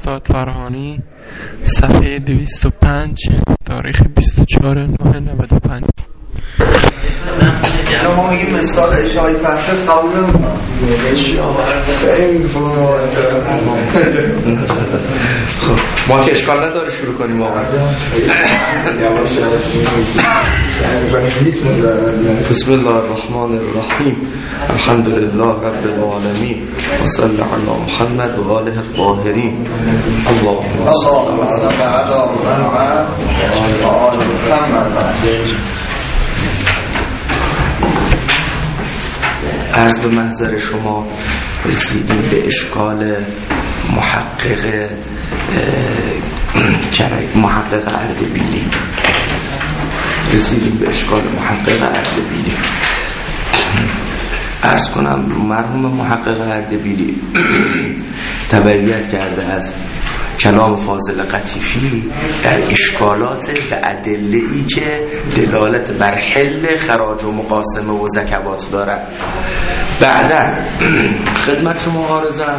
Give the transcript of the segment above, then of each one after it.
استاد فرهانی، صفحه 205، تاریخ 24/9/95. یعنی ما میگیم مثال اشاعی فحشست قبول نمیکنم. خب ما که اشکال نداره شروع کنیم آقا. بسم الله الرحمن الرحیم. الحمد لله رب العالمین و صلی علی محمد و آله الطاهرین. اللهم صل علی محمد و آل محمد. عرض به محضر شما رسیدیم به اشکال محقق اردبیلی. عرض کنم مرحوم محقق اردبیلی تبعیت کرده از کلام فاضل قطیفی در اشکالات به ادله‌ای که دلالت بر حل خراج و مقاسمه و زکوات دارد. بعدا خدمت شما عارضم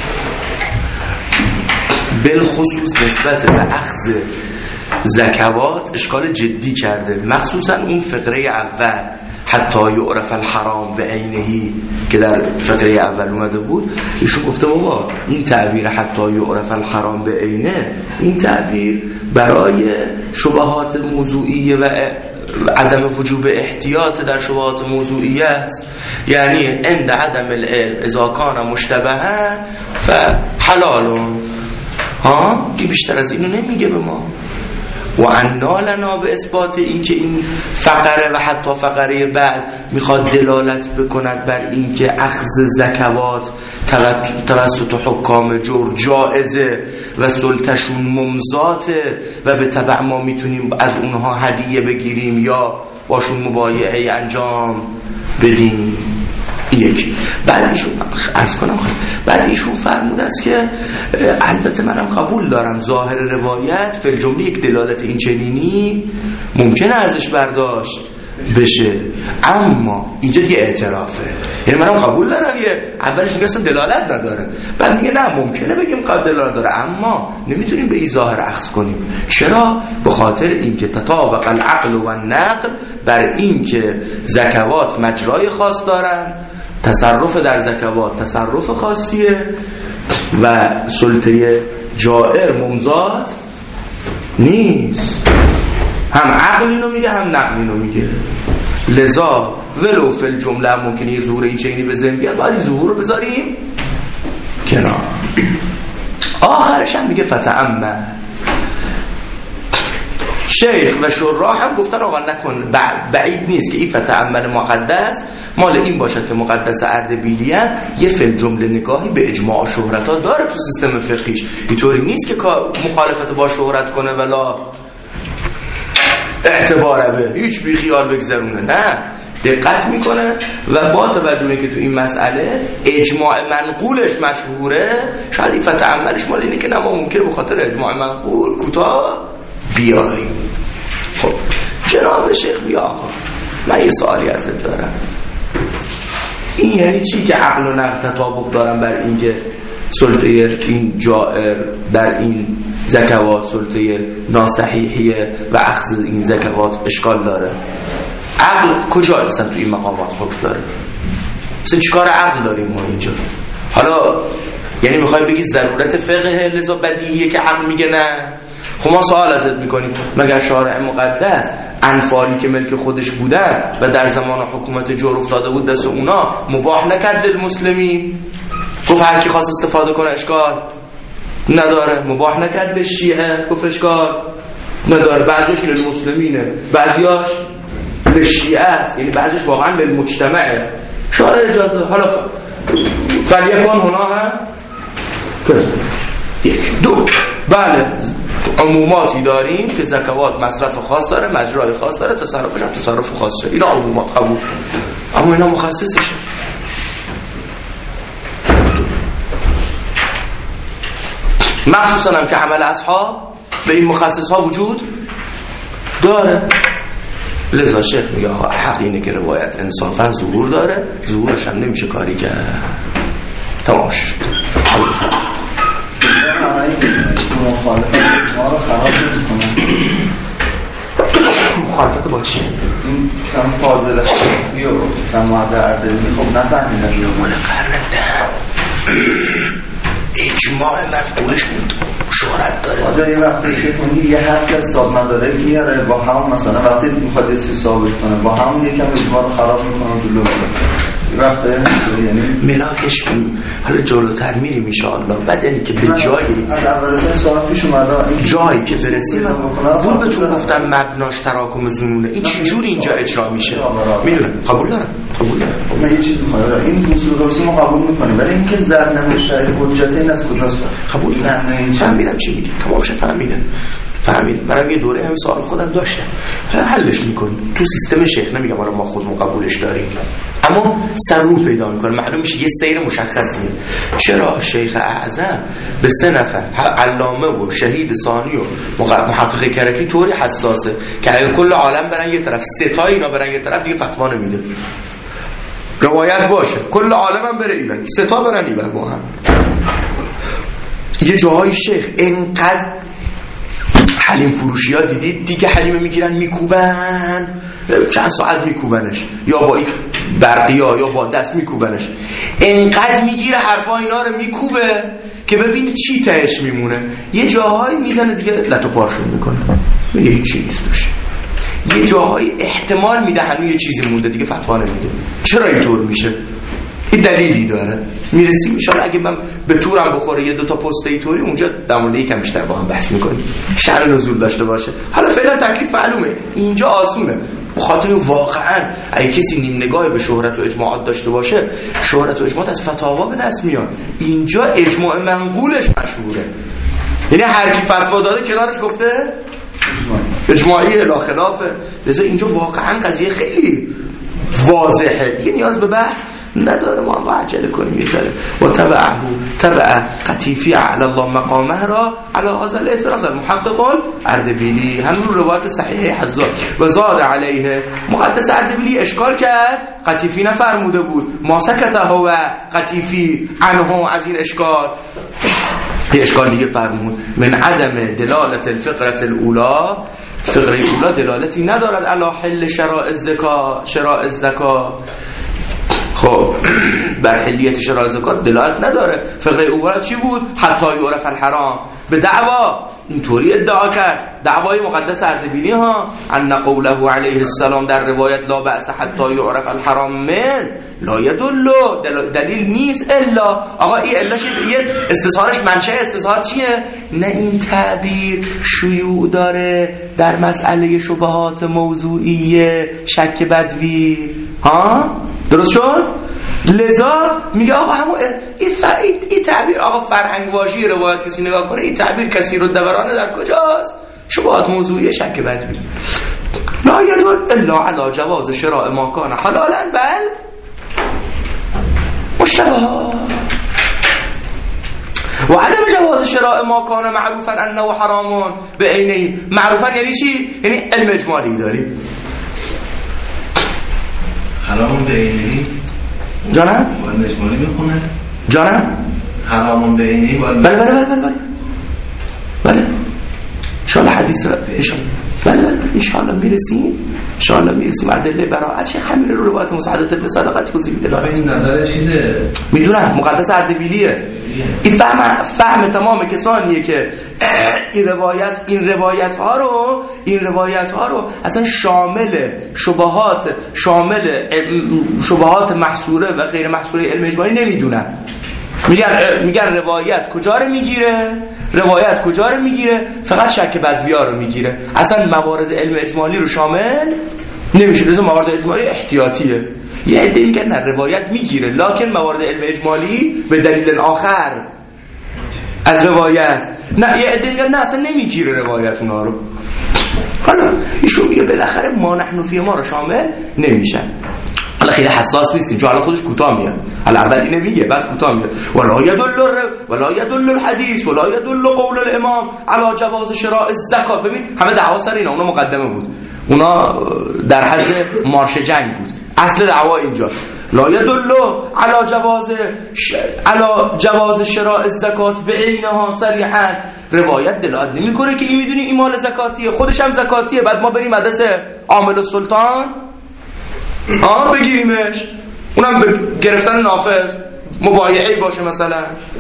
بالخصوص نسبت به اخذ زکوات اشکال جدی کرده، مخصوصا اون فقره اول حتی یعرف الحرام به عینهی که در فقره اول اومده بود. ایشون گفته بابا این تعبیر حتی یعرف الحرام به عینه، این تعبیر برای شبهات موضوعیه و عدم وجوب احتیاط در شبهات موضوعیه است. یعنی عند عدم العلم اذا کان مشتبها فحلال. این بیشتر از اینو نمیگه به ما. و انا لنا به اثبات این که این فقره و حتی فقره بعد میخواد دلالت بکند بر این که اخذ زکوات توسط حکام جور جائزه و سلطشون ممزاته و به تبع ما میتونیم از اونها هدیه بگیریم یا باشون مبایعه انجام بدیم. یک. بعد ایشون عرض کنم بعد ایشون فرمود است که البته منم قبول دارم ظاهر روایت فی الجمله یک دلالت این چنینی ممکنه ازش برداشت بشه، اما اینجا دیگه اعترافه. یعنی منم قبول دارم اولش میگه اصلا دلالت نداره، بعد میگه نه ممکنه بگیم قد دلالت داره اما نمیتونیم به این ظاهر اخذ کنیم. چرا؟ به خاطر اینکه تطابق العقل و النقل بر اینکه زکوات مجرای خاص دارن، تصرف در زکوات تصرف خاصیه و سلطه جائر ممزاد نیست. هم عقل اینو میگه هم نقل اینو میگه. لذا ولو فی الجمله ممکنه یه ظهور این چینی به ذهن بیاد، باید این ظهور رو بذاریم کنار. آخرش هم میگه فتأمل. شیخ و شراح هم گفتن آقا نکن، بعید نیست که این فتأمل مقدس مال این باشد که مقدس اردبیلی هم یه فی الجمله نگاهی به اجماع شهرت ها داره تو سیستم فقهیش. اینطوری نیست که مخالفت با شهرت کنه ولا اعتباره به هیچ بی خیال بگذرونه. نه، دقت میکنه و با توجه که تو این مسئله اجماع منقولش مشهوره، شاید این فتأملش مال اینه که نه ما ممکنه به خاطر اجماع منقول کوتاه بیاریم. خب جناب شیخ بیا آقا من یه سوالی ازت دارم. این یعنی چی که عقل و نقل تطابق دارن بر اینکه سلطه این جائر در این زکوات سلطه ناصحیحیه و اخذ این زکوات اشکال داره؟ عقل کجا اصلا تو این مقامات حکم داره؟ اصلا چیکار عقل داریم ما اینجا؟ حالا یعنی میخوای بگی ضرورت فقه لذا بدیهیه که عقل میگه نه؟ خب ما سوال ازت میکنیم مگر شارع مقدس انفالی که ملک خودش بودن و در زمان حکومت جور افتاده بود دست اونا مباح نکرد للمسلمین؟ گفت هر کی خواست استفاده کنه اشکال نداره. مباح نکرد للشیعه، گفت اشکال نداره. بعضیش للمسلمینه، بعضیاش للشیعه است، یعنی بعضیش واقعا للمجتمعه. شارع اجازه. حالا فلیکن هنا هم یک دو. بله عموماتی داریم که زکوات مصرف خاص داره، مجرای خاص داره، تصرفش هم تصرف خاصه. اینا عمومات قبول، اما اینا مخصصشه. مخصوصا هم که عمل اصحاب به این مخصص ها وجود داره. لذا شیخ میگه حق اینه که روایت انصافا ظهور داره، ظهورش هم نمیشه کاری کرد. تمام شد. مخالفت ما رو خراب میکنه. مخالفت با چی؟ این کم فاضله یا کم مرد اردبیلی خب نفهمیدن یا مال قرن ده اجماع منقولش بود شهرت داره. آجا یه وقتی شکنی یه حرف از صاحب مداره میاره با هم مثلا وقتی میخواد یه ثابت کنه با هم یکم اجماع رو خراب میکنه تو لوگو یه وقتی یعنی ملاکش حالا جلوتر میریم انشاءالله. بعد یعنی که به جایی از اول سال پیش اومده جایی که برسیم اون بهتون گفتم مبناش تراکم زنونه این چجوری اینجا اجرا میشه میدونم. قبول دارم من یه چیز میخوام این اصول قاسم رو قبول میکنیم ولی اینکه ضرب مشتری حجت این از کجاست قبول فهمیدم چی میگی تمامش فهمیدم منم یه دوره همین سوال خودم داشتم حلش میکنیم تو سیستم شیخ. نمیگم ما خودمون قبولش داریم اما سر رو پیدا میکنه معلوم میشه یه سیر مشخصیه. چرا شیخ اعظم به 3 نفر علامه و شهید ثانی و محقق کرکی طوری حساسه که اگه کل عالم برن یه طرف 3 تا اینا برن یه طرف دیگه فتوا نمیده. روایت باشه کل عالم هم بره ایول 3 تا برن ایول با هم. یه جاهای شیخ انقدر حلیم فروشی ها دیدید دیگه حلیم میگیرن میکوبن چند ساعت میکوبنش یا با برقی ها یا با دست میکوبنش انقدر میگیره حرفا اینا رو میکوبه که ببین چی تهش میمونه. یه جاهایی میزنه دیگه لطو پارشون میکنه میگه هیچ چی نیست دوش. یه جاهایی احتمال میده هنوز یه چیزی مونده دیگه فتوا نمیده. چرا اینطور میشه؟ این دلیلی داره. میرسیم میشان اگه من به تورم بخوره یه 2 تا پست ایتوری اونجا در مورد یکم بیشتر با هم بحث میکنیم شأن نزول داشته باشه. حالا فعلا تکلیف معلومه اینجا آسونه بخاطر واقعا اگه کسی نیم نگاهی به شهرت و اجماعات داشته باشه شهرت و اجماعات از فتاوا به دست میاد. اینجا اجماع منقولش مشهوره یعنی هر کی فتوا داده کنارش گفته اجماعی لا خلافه. لذا اینجا واقعا قضیه خیلی واضحه دیگه نیاز به بحث نداره. ما هم عجله کنیم یه ذره و تبع قطیفی علی الله مقامه را علی هذا الاعتراض المحقق اردبیلی همون روایت صحیح حزار و زاد علیه مقدس اردبیلی اشکال کرد قطیفی نفرموده بود ما سکته و قطیفی عنه از این اشکال یه اشکال دیگه فرمود من عدم دلالت الفقره الاولا فقره اولا دلالتی ندارد علی حل شرائع زکات. خب بر حلیت شرائع زکات دلالت نداره. فقره اولا چی بود؟ حتی یعرف الحرام به دعوا اینطوری ادعا کرد دعوای مقدس اردبیلی ها ان قوله علیه السلام در روایت لا بأس حتی یعرف الحرام من لا يدل دلیل نیست الا آقا این الا یه استظهارش منشأ استظهار چیه؟ نه این تعبیر شیوع داره در مسئله شبهات موضوعیه شک بدوی ها درست شد؟ لذا میگه آقا همون این تعبیر آقا فرهنگ واژی روایت کسی نگاه کنه این تعبیر کسی رو دورانه در کجاست؟ شبهات موضوعی شک بدوی لا يدل الا على جواز شراء ما كان حلالا بل مشتبه و عدم جواز شراء ما كان معروفا انه حرام به عینه. معروفا یعنی چی؟ یعنی علم اجمالی داریم حرام به عینه جانم علم اجمالی میخونه جانم حرام به عینه بله انشاءالله حدیث بله انشاءالله میرسیم ادله براءت چه همین رو روایت مساعدت به صداقت توضیح میده. این نظر چیزه میدونم مقدس اردبیلیه این فهم تمام کسانیه که این روایت ها رو اصلا شامل شبهات محصوره و غیر محصوره علم اجمالی نمیدونن. میگن روایت کجا رو میگیره فقط شک بدویا رو میگیره اصلا موارد علم اجمالی رو شامل نمیشه. لازم موارد اجمالی احتیاطیه. یه عده میگن نه روایت میگیره لکن موارد علم اجمالی به دلیل آخر از روایت نه. یه عده میگن نه اصلا نمیگیره روایت اونا رو. حالا ایشون میگه بالاخره ما نحن فی ما رو شامل نمیشن. حالا خیلی حساس نیستیم چون حالا خودش کوتاه میاد. حالا اول اینو میگه بعد کوتاه میاد ولا يدل الحديث ولا يدل قول الامام على جواز شراء الزکات. ببین همه دعوا سر اینا. اونا مقدمه بود اونا در حد مارش جنگ بود اصل دعوا اینجا لا يدل على جواز شراء الزکات به عینها صریحا. روایت دلالت نمیکنه که این میدونی این مال زکاتیه، خودش هم زکاتیه، بعد ما بریم مدرسه عامل السلطان بگیریمش، اونم گرفتن نافذ مبایعه باشه مثلا.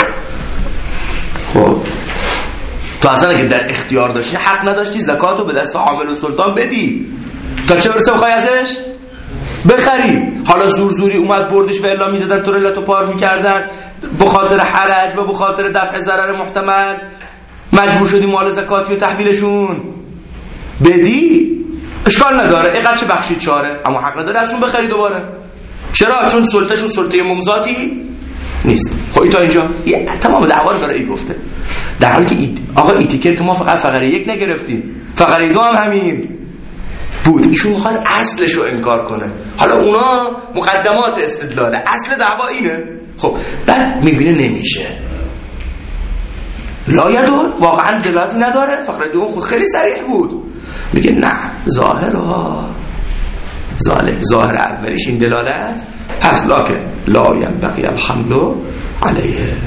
خب تو اصلا اگه در اختیار داشتی حق نداشتی زکاتو به دست عامل السلطان بدی، تا چه برسه بخوای ازش بخری. حالا زوری اومد بردش و الا میزدن تو رلتو پار میکردن به خاطر حرج و به خاطر دفع ضرر محتمل، مجبور شدی مال زکاتی و تحویلشون بدی، اشکال نداره، اینقدر چه بخشید چاره، اما حق نداره ازشون بخری دوباره. چرا؟ چون سلطهشون سلطه ممزاتی نیست. خب تا اینجا تمام دعوا رو داره ای گفته، در حالی که آقا ایتیکر که ما فقط فقره 1 نگرفتیم، فقره 2 هم همین بود. ایشون میخواد اصلش رو انکار کنه، حالا اونا مقدمات استدلاله، اصل دعوا اینه. خب بعد میبینه نمیشه، لا یدل واقعا دلالتی نداره. فقره 2 خود خیلی صریح بود، میگه نه ظاهر اولیش این دلالت پس لکن لا ینبغی الحمل علیه.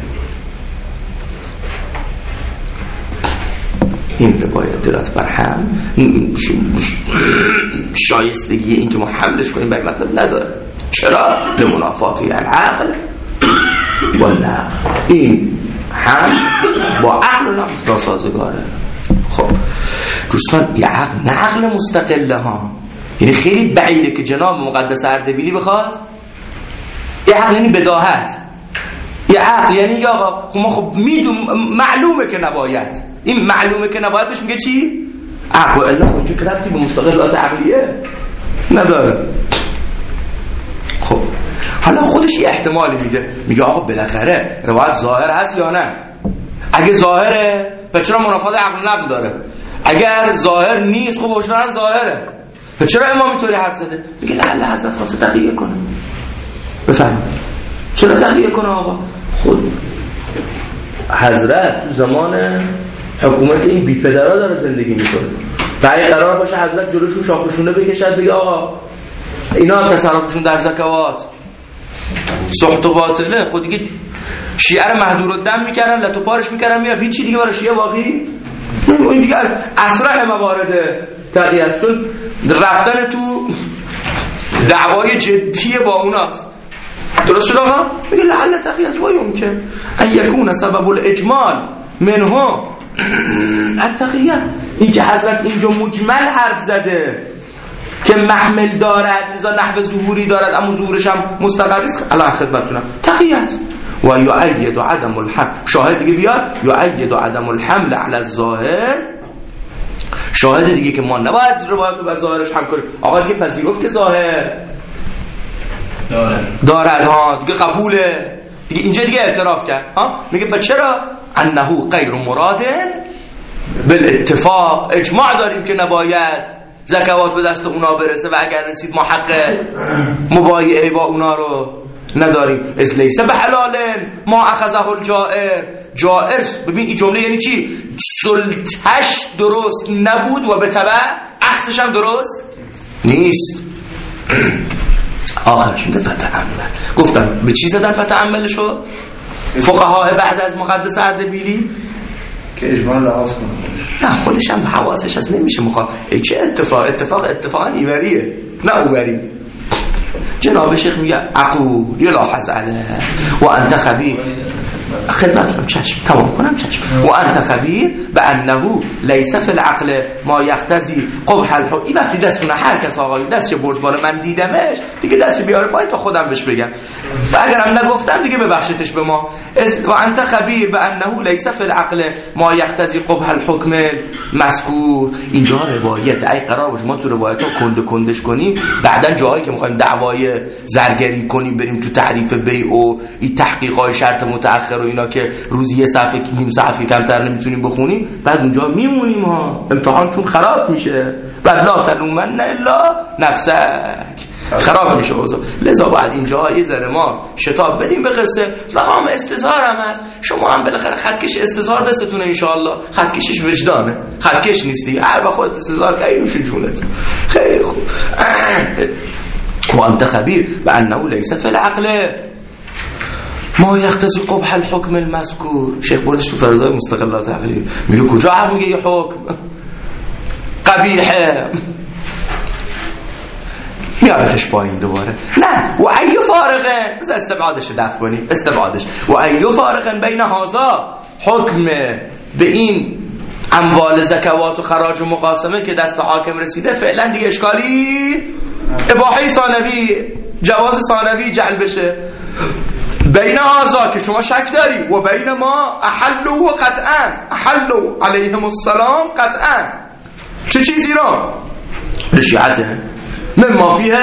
این روایت دلالت بر هم شایستگی این که ما حملش کنیم بر مطلب نداره. چرا؟ لمنافات العقل و نقل، این هم با عقل و نقل سازگاره. خب دوستان یه نقل مستقله ها، یعنی خیلی بعیده که جناب مقدس اردبیلی بخواد یه عقل، یعنی بداهت، یه عقل یعنی یا خب میدون معلومه که نباید، این معلومه که نباید بهش میگه چی؟ عقل. الا اونجا که ربطی به مستقلات عقلیه نداره. خب حالا خودش یه احتمالی میده، میگه آقا بالاخره روایت ظاهر هست یا نه؟ اگه ظاهره پس چرا منافات عقل نقل داره؟ اگر ظاهر نیست خب اصلا ظاهره، پس چرا امام اینطوری حرف زده؟ میگه لعل حضرت خواسته تقیه کنه. بفهم چرا تقیه کنه آقا؟ خود حضرت تو زمان حکومت این بی پدرها داره زندگی میکنه، بعد قرار باشه حضرت جلوشون شاخشونه بکشد بگه آقا اینا تصرفشون در زکوات سخت و باطله. خود دیگه شیعه رو محدور الدم میکردن، لتو پارش میکردن، میرفت هیچ چی دیگه برای شیعه باقی این دیگه اسرع موارد تقییت، چون رفتن تو دعوای جدی با اوناست. درست شد آقا؟ میگه لعل تقییت و یمکن ان یکون سبب الاجمال منهم التقییت. این که حضرت اینجا مجمل حرف زده که محمل دارد لذا نحو ظهوری دارد اما ظهورش هم مستقر است، الان خدمتتونم تقییت و یؤید عدم الحمل. شاهد دیگه بیاد، یؤید عدم الحمل علی الظاهر، شاهد دیگه که ما نباید روایت رو بر ظاهرش هم کنیم. آقا دیگه پذیرفت که ظاهر دارد ها دیگه قبوله دیگه، اینجا دیگه اعتراف کرد ها. میگه پس چرا؟ انه غیر مراد بالاتفاق، اجماع داریم که نباید زکوات به دست اونا برسه و اگر رسید ما حق مبایعه با اونا رو نداریم. از لیسه به حلال ما اخذه الجائر. جائر ببین این جمله یعنی چی؟ سلطش درست نبود و به تبع اخذش هم درست نیست. آخرش میده فتعمل. گفتم به چی زدن فتعملشو فقها بعد از مقدس اردبیلی؟ که اجماع لحاظ کنه. نه خودش هم حواسش هست نمیشه مخواه چه اتفاقا ایوریه نه اووری. جناب شیخ میگه عقول یلاحظ علیه و انت خبیر، خدمتتون چشم تمام کنم چشم، و انت خبیر به انه لیس فی العقل ما یقتضی قبح الحکم. این وقتی دستونه هر کس آقای دستش برد بالا من دیدمش دیگه دستش بیاره پایین تا خودم بهش بگم و اگرم نگفتم دیگه ببخشتش به ما. و انت خبیر به انه لیس فی العقل ما یقتضی قبح الحکم مذکور. اینجا روایت ای قرار باشه ما تو روایت‌ها کندش کنیم بعدن جایی که می‌خوایم دعوای زرگری کنیم بریم تو تعریف بیع و این تحقیقات شرط متأخر و اینا که روزی یه صفحه نیم صفحه کمتر نمیتونیم بخونیم، بعد اونجا میمونیم ها امتحانتون خراب میشه. بعد لا تلومن الا نفسک، خراب میشه اوضاع. لذا باید اینجا یه ذره ما شتاب بدیم به قصه. مقام استظهار هم هست، شما هم بالاخره خطکش استظهار دستتونه ان شاء الله. خطکشش وجدانه، خطکش نیستی هر وقت خودت استظهار کردی نوش جونت. خیلی خوب. و انت خبیر و انه لیس فی العقل ما یقتضی قبح الحکم المذکور. شیخ بردش تو فرضای مستقلات عقلی میگه کجا عقل میگه یه حکم قبیحه، میارتش پایین دوباره. نه و ایو فارقه، بذار استبعادش دفع کنیم، استبعادش و ایو فارقه بین هازا، حکم به این اموال زکوات و خراج و مقاسمه که دست حاکم رسیده فعلا دیگه اشکالی اباحه ثانوی، جواز ثانوی جعل بشه. بین هازا که شما شک داری و بین ما احلو و قطعا، احلو علیهم السلام قطعا. چه چیزی را؟ رشیعته مما فیه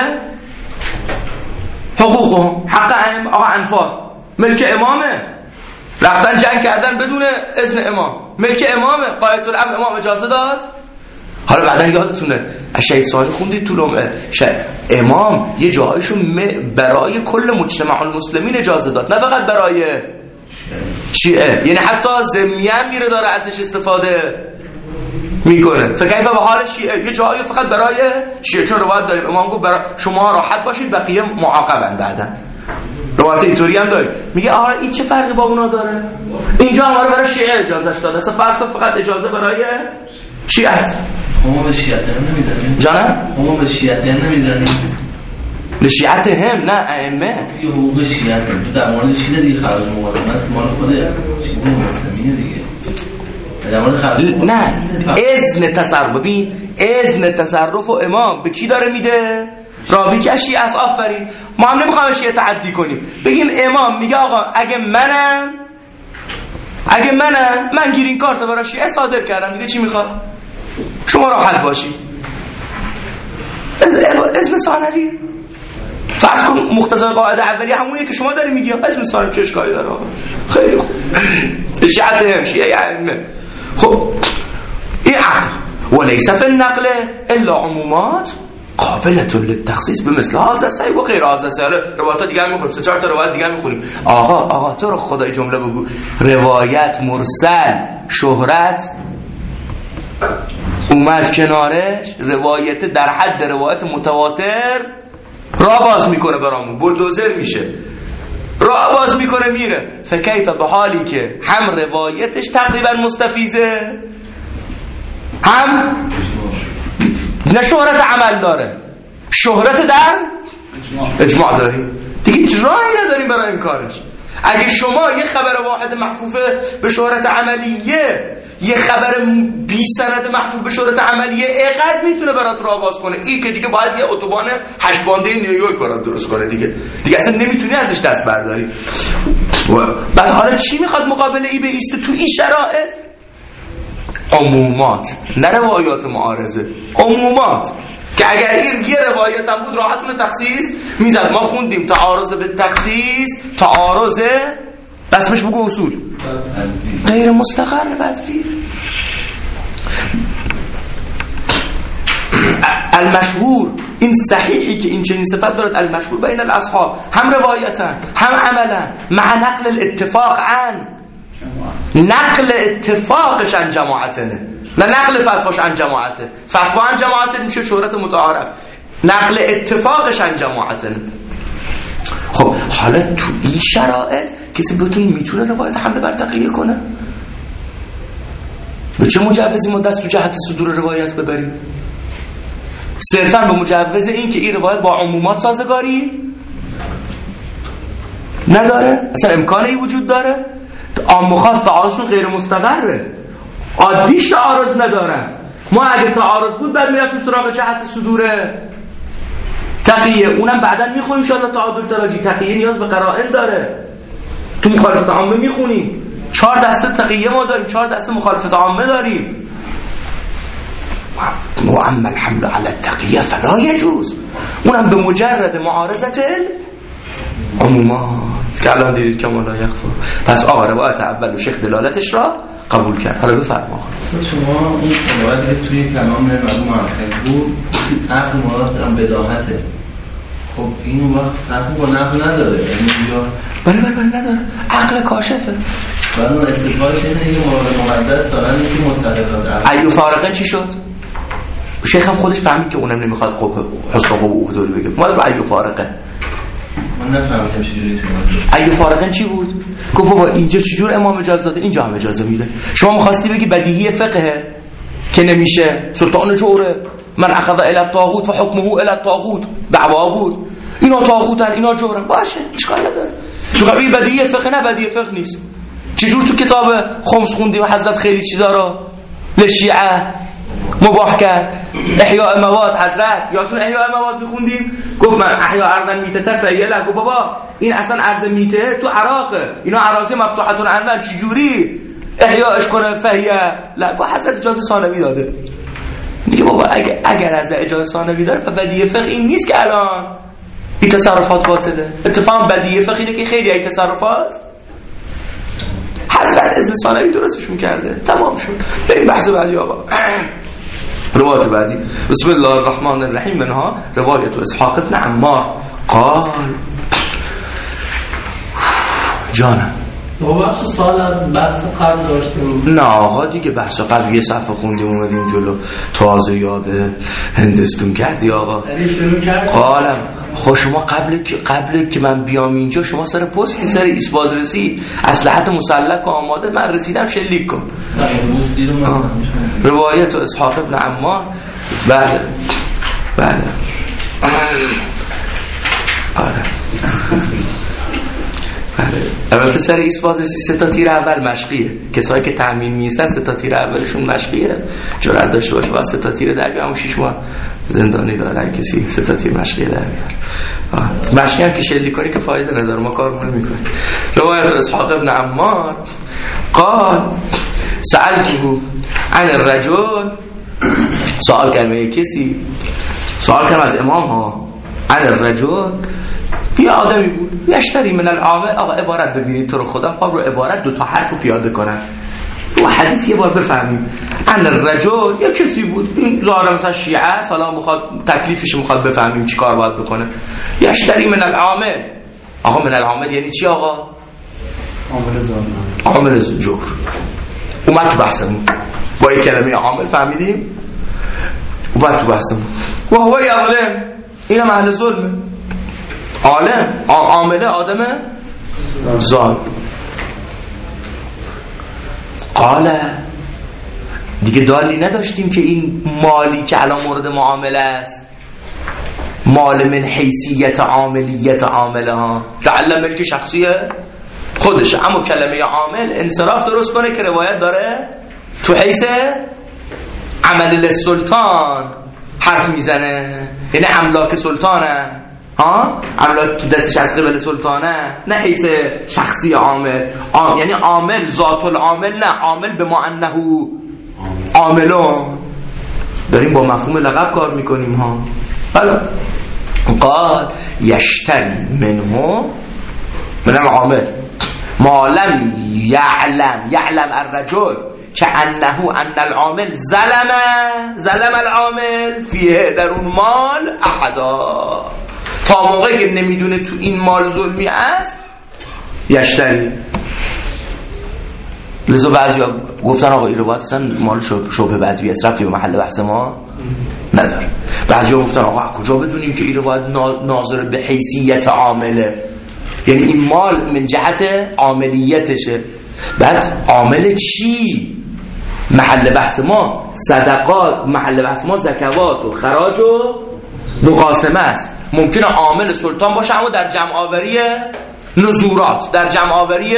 حقوقهم، حق آقا انفال ملک امامه، رفتن جنگ کردن بدون اذن امام، ملک امامه، قایت الامر امام اجازه داد. حالا بعدن یادتونه شهید ثانی خوندید تو امام یه جایشو برای کل مجتمع المسلمین اجازه داد، نه فقط برای شیعه، یعنی حتی ضمنی‌ام میره داره ازش استفاده میکنه. فکیف به حال شیعه، یه جایی فقط برای شیعه، چون روایت داریم امام گفت برای شما راحت باشید بقیه معاقبن. بعدن روایت اینطوری هم داریم میگه آها این چه فرقی با اونا داره؟ اینجا هم برای شیعه اجازهش داده، اصلا فرض فقط اجازه برای شیعه است. ما به شیعت هم نمیدونیم جانم؟ ما به شیعت هم نمیدونیم لشیعت هم نه ائمه یه حقوق شیعت هم در مورد شیعه دیگه خراج مقاسمه است، مال خود چیز مسلمینه دیگه. نه اذن تصرف، ببین اذن تصرف و امام به کی داره میده؟ راوی که شیعه است. آفرین، ما هم نمیخوایم شیعه تعدی کنیم، بگیم امام میگه آقا اگه منم من گرین کارت برای شیعه صادر کردم، دیگه چی میخواد؟ شما راحت باشید. اذن ثانوی فرض کن مقتضای قاعده اولیه همونیه که شما داری میگی، اذن ثانوی چه اشکالی داره؟ خیلی خوب، شیعه شیعه ائمه. خب این عقل ولیس فی النقل الا عمومات قابلة للتخصیص بمثل هذا الصحیح و غیر هذا الصحیح. روایات دیگه هم میخونیم، 3-4 تا روایت دیگه هم میخونیم. آقا تو رو خدای جمله بگو، روایت مرسل شهرت اومد کنارش، روایت در حد روایت متواتر راه باز میکنه برامون، بولدوزر میشه، راه باز میکنه میره. فکیف به حالی که هم روایتش تقریبا مستفیضه، هم نه شهرت عمل داره، شهرت در اجماع داریم دیگه، هیچ راهی نداریم برای این کارش. اگه شما یه خبر واحد محفوفه به شهرت عملیه، یه خبر بی سند محفوف به شهرت عملیه، اینقدر میتونه برات راه باز کنه، این که دیگه باید یه اتوبان 8 بانده نیویورک برات درست کنه دیگه اصلا نمیتونی ازش دست برداری. بعد حالا چی میخواد مقابل ای بیسته تو این شرایط؟ عمومات، نه روایات معارضه، عمومات که اگر این یه روایت هم بود راحتونه تخصیص میزد. ما خوندیم تعارض به تخصیص، تعارض بسمش بگو اصول غیر مستقر بدویر. المشهور، این صحیحی که این چنین صفت دارد، المشهور بین الاصحاب، هم روایتا هم عملا، مع نقل الاتفاق عن، نقل اتفاقش عن جماعتنه، نه نقل فتواش عن جماعته. فتوا عن جماعته میشه شهرت متعارف، نقل اتفاقش عن جماعتنه. خب حالا تو این شرایط کسی میتونه روایت حمله بر تقیه کنه؟ به چه مجوزی ما دست تو جهت صدور روایت ببریم؟ صرفا به مجوز این که این روایت با عمومات سازگاری نداره، اصلا امکانی وجود داره؟ عام و خاص تعارضشون غیر مستقره، عادیش تعارض ندارن. ما اگه تعارض بود بعد میرفتیم سراغ جهت صدور تقیه، اونم بعداً میخونیم ان شاءالله تعادل تراجی. تقیه نیاز به قرائن داره، تو مخالفت عامه میخونیم 4 دسته تقیه ما داریم، 4 دسته مخالفت عامه داریم. و اما الحمل علی التقیه فلا یجوز، اونم به مجرد معارضت عمومات که الان دیدید که لا یخفا. پس آقا روایت اول و شیخ دلالتش را قبول کرد. حالا بفرما شما اون روایتی که توی کلام مرحوم بود عقل مراد هم بداهته. خب این وقت فرقی با نقل نداره، یعنی اینجا بله نداره، عقل کاشفه. بعد اون استدلالش اینه که مقدس سالن که مستقل داد. ایو فارقه چی شد؟ شیخ هم خودش فهمید که اونم نمیخواد حسن قوه اهدول بگه. ما رو ایو فارقه من نفهمیدم چجوری ایو فارقه چی بود؟ گفت بابا اینجا چجور امام اجازه داده اینجا هم اجازه میده. شما می‌خواستی بگی بدیهی فقهه که نمیشه، سلطان جوره، من اخذ الی الطاغوت فحکمه الی الطاغوت، دعوا بود اینا طاغوتن اینا جورن، باشه اشکال نداره. میگم بدیهی فقه نه، بدیهی فقه نیست. چجور تو کتاب خمس خوندی و حضرت خیلی چیزا رو لشیعه مباح کرد. احیاء مواد حضرت یادتون احیاء مواد میخوندیم، گفت من احیاء ارض میته فیله، گفت بابا این اصلا ارض میته تو عراقه، اینا اراضی مفتوحتون عندن، چجوری احیاءش کنه فهیه؟ لا، گفت حضرت اجازه ثانوی داده. میگه بابا اگر از اجازه ثانوی داره و بدیهی فقه این نیست که الان این تصرفات باطله. اتفاقا بدیهی فقه اینه که خیلی این تصرفات حضرت اذن ثانوی درستش میکرده، تمام شد. بریم بحث بعدی آقا. روایت بعدی بسم الله الرحمن الرحیم. منها روایت اسحاق ابن عمار قال جانم بخش سال از بحث قبل داشتیم. نه آقا دیگه بحث قبل یه صفحه خوندیم اومدیم جلو، تازه یاد هندستون کردی آقا. قالم خب شما قبل که من بیام اینجا شما سر پستی سر ایسبازرسی اسلحت مسلح آماده، من رسیدم شلیک کن. روایت اسحاق ابن عمار. بله آره البته سر ایسبازرسی 3 تا تیر اول مشقیه، کسایی که تامین میسن 3 تا تیر اولشون مشقیه، جرأت داشته باشه با 3 تا تیر در بیام 6 ماه زندانی داره کسی 3 تا تیر مشقیه در بیار. مشقی هم که شلیک کنی که فایده نداره، ما کار نمی‌کنیم. روایت اسحاق ابن عمار قال سألته عن الرجل، سوال کردم کسی، سوال کردم از امام ها، عن الرجل، یه آدمی بود یشتری من العامل. آقا عبارت ببینید تو رو خودم قبل رو عبارت 2 تا حرف رو پیاده کنم و حدیث یه بار بفهمیم. عن الرجل یه کسی بود، این ظاهرا مثلا شیعه است، حالا میخواد تکلیفش میخواد بفهمیم چی کار باید بکنه. یشتری من العامل. آقا من العامل یعنی چی آقا؟ عامل جور. اومد تو بحثمون با یک کلمه عامل فهمیدیم، اومد تو بحثمون و هو یعلم، اینم اهل ظلمه. عالم عامله آدم ظالم. قاله دیگه دالی نداشتیم که این مالی که الان مورد معامله است مال من حیثیت عاملیت عامله ها، لعل ملک شخصیه خودشه، اما کلمه عامل انصراف درست کنه که روایت داره تو حیث عمل للسلطان حرف میزنه، یعنی املاک سلطانه، املاک که دستش از قبل سلطانه، نه حیث شخصی عامل. یعنی عامل ذات العامل، نه عامل به ما انه عاملون. داریم با مفهوم لقب کار میکنیم ها. حالا قال یشتری منه من العامل ما لم یعلم الرجل که انه ان العامل ظلم العامل فیه، در اون مال احدا، تا موقعی که نمیدونه تو این مال ظلمی است یشتری. لذا بعضیا گفتن آقا این روایت اصلا مال شبه بدوی است، ربطی به محل بحث ما نداره. بعضیا گفتن آقا کجا بدونیم که این روایت ناظر به حیثیت عامله، یعنی این مال من جهت عاملیتشه. بعد عامل چی؟ محل بحث ما صدقات، محل بحث ما زکوات و خراج و مقاسمه است. ممکنه عامل سلطان باشه اما در جمع آوری نزورات، در جمع آوری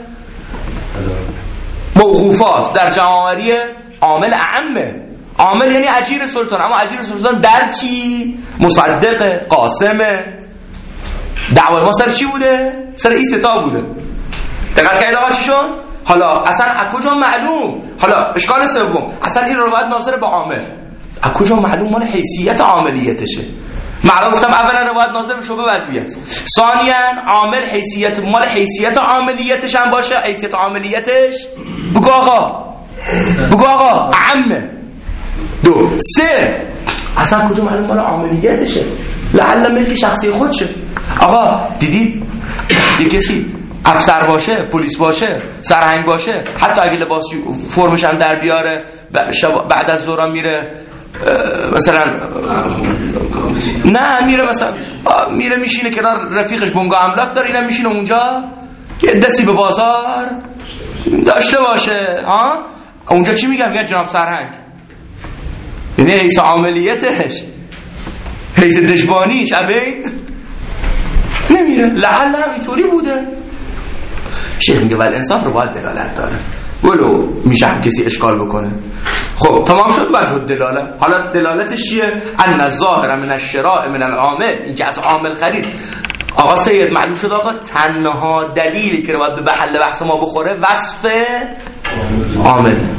موقوفات، در جمع آوری عامل اعمه. عامل یعنی اجیر سلطان، اما اجیر سلطان در چی؟ مصدق، قاسمه. دعوای ما سر چی بوده؟ سر این 3 تا بوده. دقت کردید آقا چی شد؟ حالا اصلا از کجا معلوم؟ حالا اشکال سوم، اصلا این روایت ناظر به عامل، از کجا معلوم مال حیثیت عاملیتشه؟ معلوم گفتم اولا روایت ناظر به شبه بدوی است، ثانیا عامل حیثیت مال حیثیت عاملیتش هم باشه، حیثیت عاملیتش بگو آقا اعمه. 2 3 اصلا کجا معلوم مال عاملیتشه؟ لعل ملک شخصی خودشه. آقا دیدید یه کسی افسر باشه، پلیس باشه، سرهنگ باشه، حتی اگه لباس فرمش هم در بیاره بعد از ظهر میره مثلا نه میره مثلا میره میشینه کنار رفیقش بنگاه املاک داره، اینم میشینه اونجا یه دستی به بازار داشته باشه. اونجا چی میگن جناب سرهنگ، یعنی حیث عاملیتش حیث دشبانیش ابین نمیره. لعل هم اینطوری بوده. شیخ میگه ولی انصاف رو باید دلالت داره، ولو میشه هم کسی اشکال بکنه. خب تمام شد وجه دلاله. حالا دلالتش چیه؟ ان الظاهر من الشراء من العامل، این که از عامل خرید. آقا سید معلوم شد آقا تنها دلیلی که باید به محل بحث ما بخوره وصف عامله.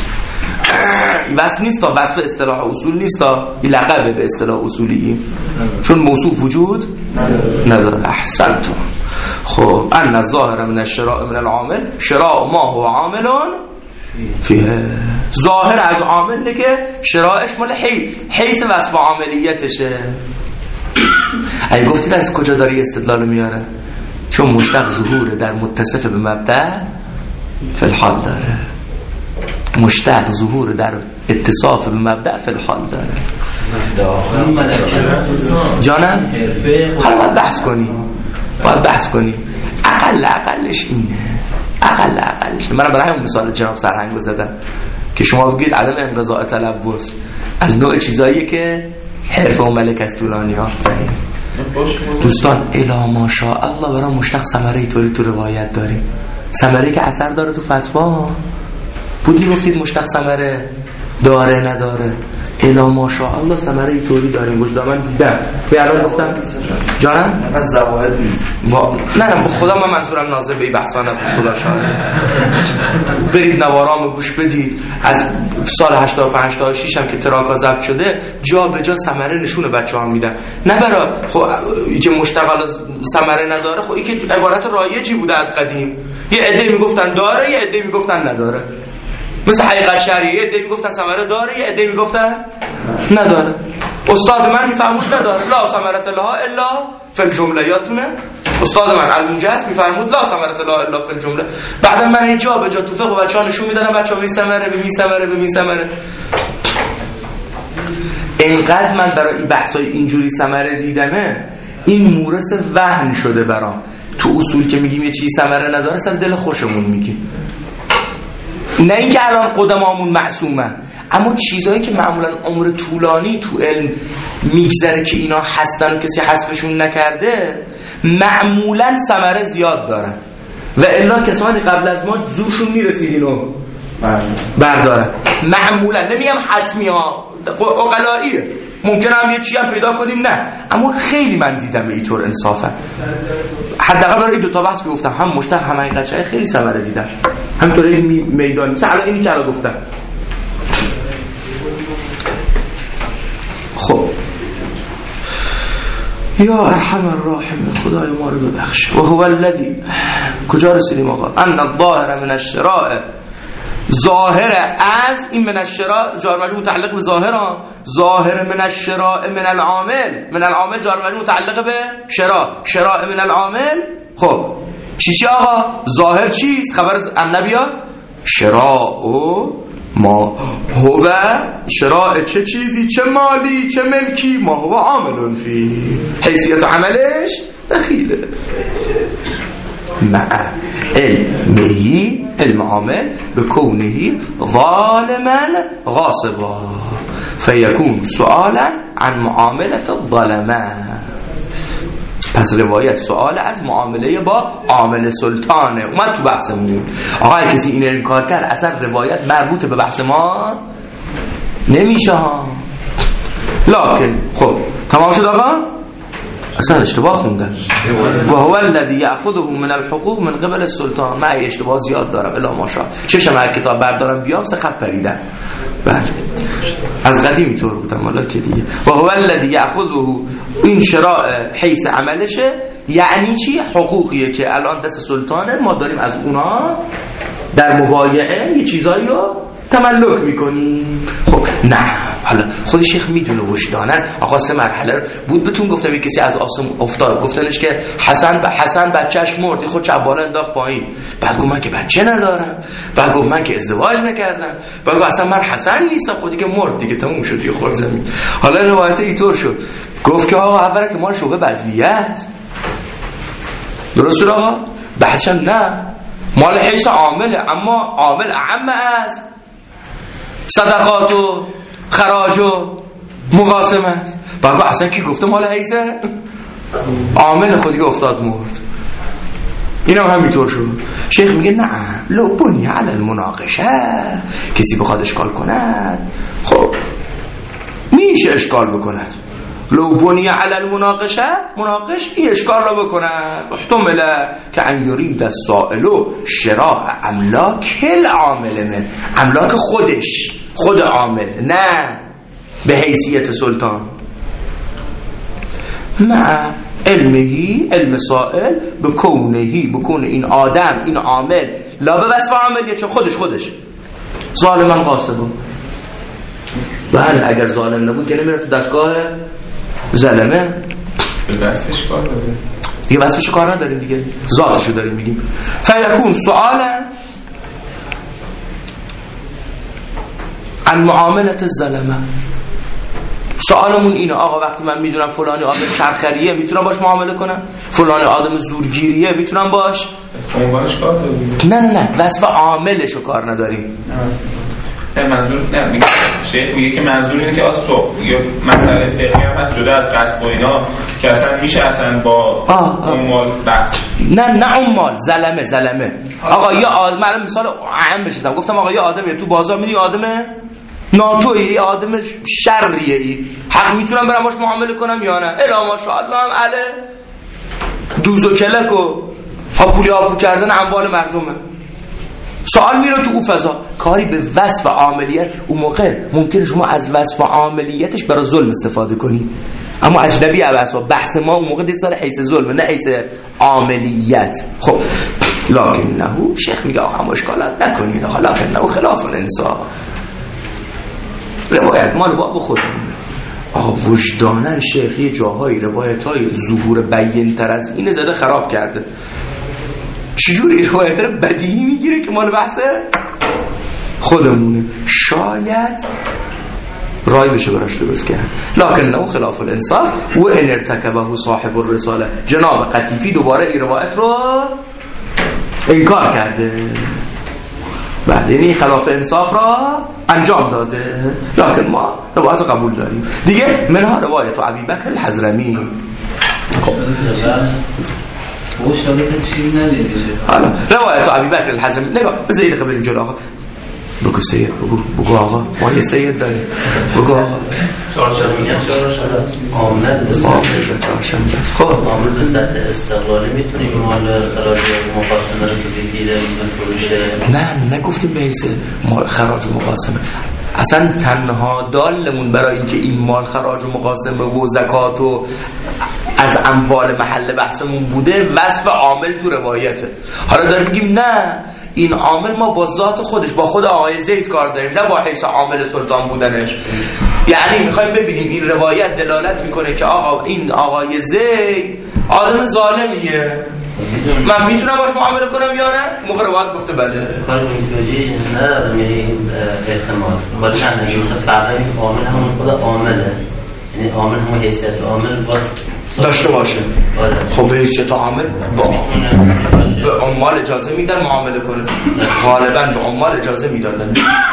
وصف نیست تا وصف اصطلاح اصول نیست تا این لقبه به اصطلاح اصولی، چون موصوف وجود نداره. احسنتم. خب ان الظاهر من الشراء من العامل، شراء ما هو عامل فیه، ظاهر از عامله که شراءش مال حیث وصف عاملیتشه. اگه گفتید از کجا داری استدلال میاره؟ چون مشتق ظهور در متصف به مبدأ فی الحال داره، مشتق ظهور در اتصاف به مبدأ فی الحال داره. جانم حالا باید بحث کنیم اقلش اینه، اقلش من برای همون مثال جناب سرهنگ زدم که شما بگید عدم انقضاء تلبس از نوع چیزاییه که حرف و ملک از طولانی ها. دوستان الا ماشاء الله برای مشتق ثمره طوری تو روایت داریم، ثمره که اثر داره تو فتوا بودی گفتید مشتق ثمره داره نداره. الا ماشاء الله ثمره طوری داریم. وجدا من دیدم به الان گفتم جانم از زواهد نیست نه خدا من منظورم ناظر به این بحثا نبود. خدا شاهد. برید نوارامو گوش بدید از سال 85 86 هم که تراکا ضبط شده جا به جا ثمره نشون بچه‌ها میدن. نه برا خب این که مشتغل ثمره نداره، خب این که عبارت رایجی بوده از قدیم. یه عده میگفتن داره، یه عده میگفتن نداره. مثل حقیقت شرعیه، یه عده میگفتن ثمره داره، یه عده میگفتن نداره. استاد من میفهمود نداره، لا ثمرة لها الا فی الجمله. یادتونه استاد من الموجز میفرمود لا ثمرة لها الا فی الجمله. بعد من اینجا به جا تو فقه بچه‌ها نشون میدادم بچه‌ها بی ثمره. اینقدر من برای این بحثای اینجوری ثمره دیدمه این مورث وهن شده برام. تو اصول که میگیم یه چیزی ثمره نداره سر دل خوشمون میگیم، نه اینکه الان قدمامون معصومن، اما چیزایی که معمولا عمر طولانی تو علم میگذره که اینا هستن و کسی حذفشون نکرده معمولا ثمره زیاد دارن و الا کسانی قبل از ما زورشون میرسید اینو بردارن. معمولا نمیگم حتمی ها، عقلاییه، ممکنه هم یه چی هم پیدا کنیم نه، اما خیلی من دیدم به اینطور انصافا. حداقل برای این دو تا بحث که گفتم هم مشتق هم حقیقت خیلی ثمره دیدم. همینطوری میدانی مثلا اینی که الان گفتم. خب یا ارحم الراحمین، خدای ما رو ببخش. و هو الذی، کجا رسیدیم آقا؟ ان الظاهر من الشراء، ظاهر از این من الشراء جار مجرور متعلق به ظاهر، ظاهر من الشراء من العامل، من العامل جار مجرور متعلق به شراء من العامل. خب چی آقا؟ ظاهر چیست؟ خبر النبیا شراء ما هو، شراء چه چیزی، چه مالی چه ملکی، ما هو عامل فی، حیثیت عملش دخیله مع علمه، علم عامل به کونه ظالما غاصبا فیکون سؤالا عن معاملت الظلمه. پس روایت سؤال از معامله با عامل سلطانه. اومد تو بحثمون آقا کسی این انکار کرد اصلا روایت مربوط به بحث ما نمیشه ها. لکن خب تمام شد آقا، اصلا اشتباه خوندن. و هو الذی یأخذه من الحقوق من قبل السلطان. من اشتباه زیاد دارم الا ماشاءالله، چشم هر کتاب بردارم بیام سه خط پریدم. بله از قدیم اینطور بودم، حالا که دیگه. و هو الذی یأخذه، این شراء حیث عملشه، یعنی چی؟ حقوقیه که الان دست سلطانه، ما داریم از اونا در مبایعه یه چیزایی رو تملک میکنی. خب نه، حالا خود شیخ میدونه وجدانن آقا 3 مرحله بود بهتون گفتم. یک کسی از آسمون افتاد گفتنش که حسن بچهش مرد، خود چه بالا انداخت پایین. بعد گفت من که بچه ندارم، بعد گفت من که ازدواج نکردم، بعد گفت اصلا من حسن نیستم، خودی که مرد دیگه تموم شد دیگه خورد زمین. حالا روایت اینطور شد گفت که آقا اولا که مال شعبه بدویت، درست شد آقا؟ بعدش نه، مال حیث عامله، اما عامل اعم است، صدقات و خراج و مقاسمت. بعد اصلا کی گفته مال حیثه؟ عامل خودی که افتاد مرد. این هم همینطور شد. شیخ میگه نه، لو بنی علی المناقشه، کسی بخواد اشکال کند خب میشه اشکال بکند. لو بنی علی المناقشه، مناقش این اشکال را بکند. احتمله که ان یرید السائل شراء املاک العامل من، املاک خودش، خود عامل، نه به حیثیت سلطان. مع علمهی، علم سائل به کونهی، بکون این آدم، این عامل لا به وصف عاملیه، چون خودش ظالمان قاسبون. بله اگر ظالم نبود که نمیرفت دستگاه ظلمه. به وصفش کار داره دیگه، وصفش کار نداریم دیگه، ذاتشو داریم میگیم. فیکون سؤالا عن معاملت الظلمه. سوالمون اینه آقا وقتی من میدونم فلانی آدم شرخریه میتونم باش معامله کنم، فلانی آدم زورگیریه میتونم باش، عنوانش کار داریم. نه وصف عاملشو کار نداریم. منظور نه، شیخ میگه که منظور اینه که صبح یا مسئله فقهی هم هست جدا از قصب و اینا که اصلا میشه اصلا با عمال بحث. نه عمال، ظلمه. آقا یه آدم، من مثال عام بشم گفتم آقا یه آدمیه تو بازار میدی آدمه ناتویی، آدم شریه، ای حق میتونم برم باش معامله کنم یا نه؟ الا ماشاءالله هم عله دوز و کلک و هاپو کردن اموال مردمه. سوال میره تو اون فضا، کاری به وصف عاملیت. اون موقع ممکنه شما از وصف عاملیتش برای ظلم استفاده کنی، اما اجنبی عوضا بحث ما اون موقع دیگه سر حیث ظلم نه حیث عاملیت. خب لکن نه، شیخ میگه آقا مشکلات نکنید، لکن نه خلاف الانصاف، روایت مال باب خودمونه. آقا وجدانن شیخ یه جاهای روایت‌های ظهور بی‌ین تر از اینه زده خراب کرده. چجوری روایت رو بدیهی میگیره که مال بحث خودمونه؟ شاید رای بشه براش درست کرد. لکن نه خلاف الانصاف و ان ارتکبه صاحب الرساله. جناب قطیفی دوباره این روایت رو انکار کرده، بعد یعنی خلاف انصاف را انجام داده. لکن ما روایت قبول داریم دیگه. منها روایت ابی بکر الحضرمی. حالا روایت ابی بکر الحضرمی نگاه بذار یه دقیقه بریم جلو. آقا بگو سید، بگو آقا ما یه سید داریم، بگو آقا. چهارشنبه عامل خب عامل به سطح استقلالی میتونیم مال خراج مقاسمه رو تو بگیره بفروشه؟ نه نگفتیم به حیث مال خراج و مقاسمه. اصلا تنها دالمون برای اینکه این مال خراج و مقاسمه و زکات و از اموال محل بحثمون بوده وصف عامل تو روایته. حالا داریم میگیم نه، این عامل ما با ذات خودش، با خود آقای زید کار داریم، نه با حیث عامل سلطان بودنش. یعنی میخوایم ببینیم این روایت دلالت میکنه که آقا این آقای زید آدم ظالمیه، من میتونم باش معامله کنم یا نه؟ موقع روایت گفته بله. کار میتوجی نه، یعنی احتمال ولی نه، مثلا فرقی عامل همون خود عامله، یعنی عامل همون حیثیت عامل باز داشته باشه. خب حیثیت عامل به عمال اجازه میدن معامله کنه، غالبا به عمال اجازه میدادن،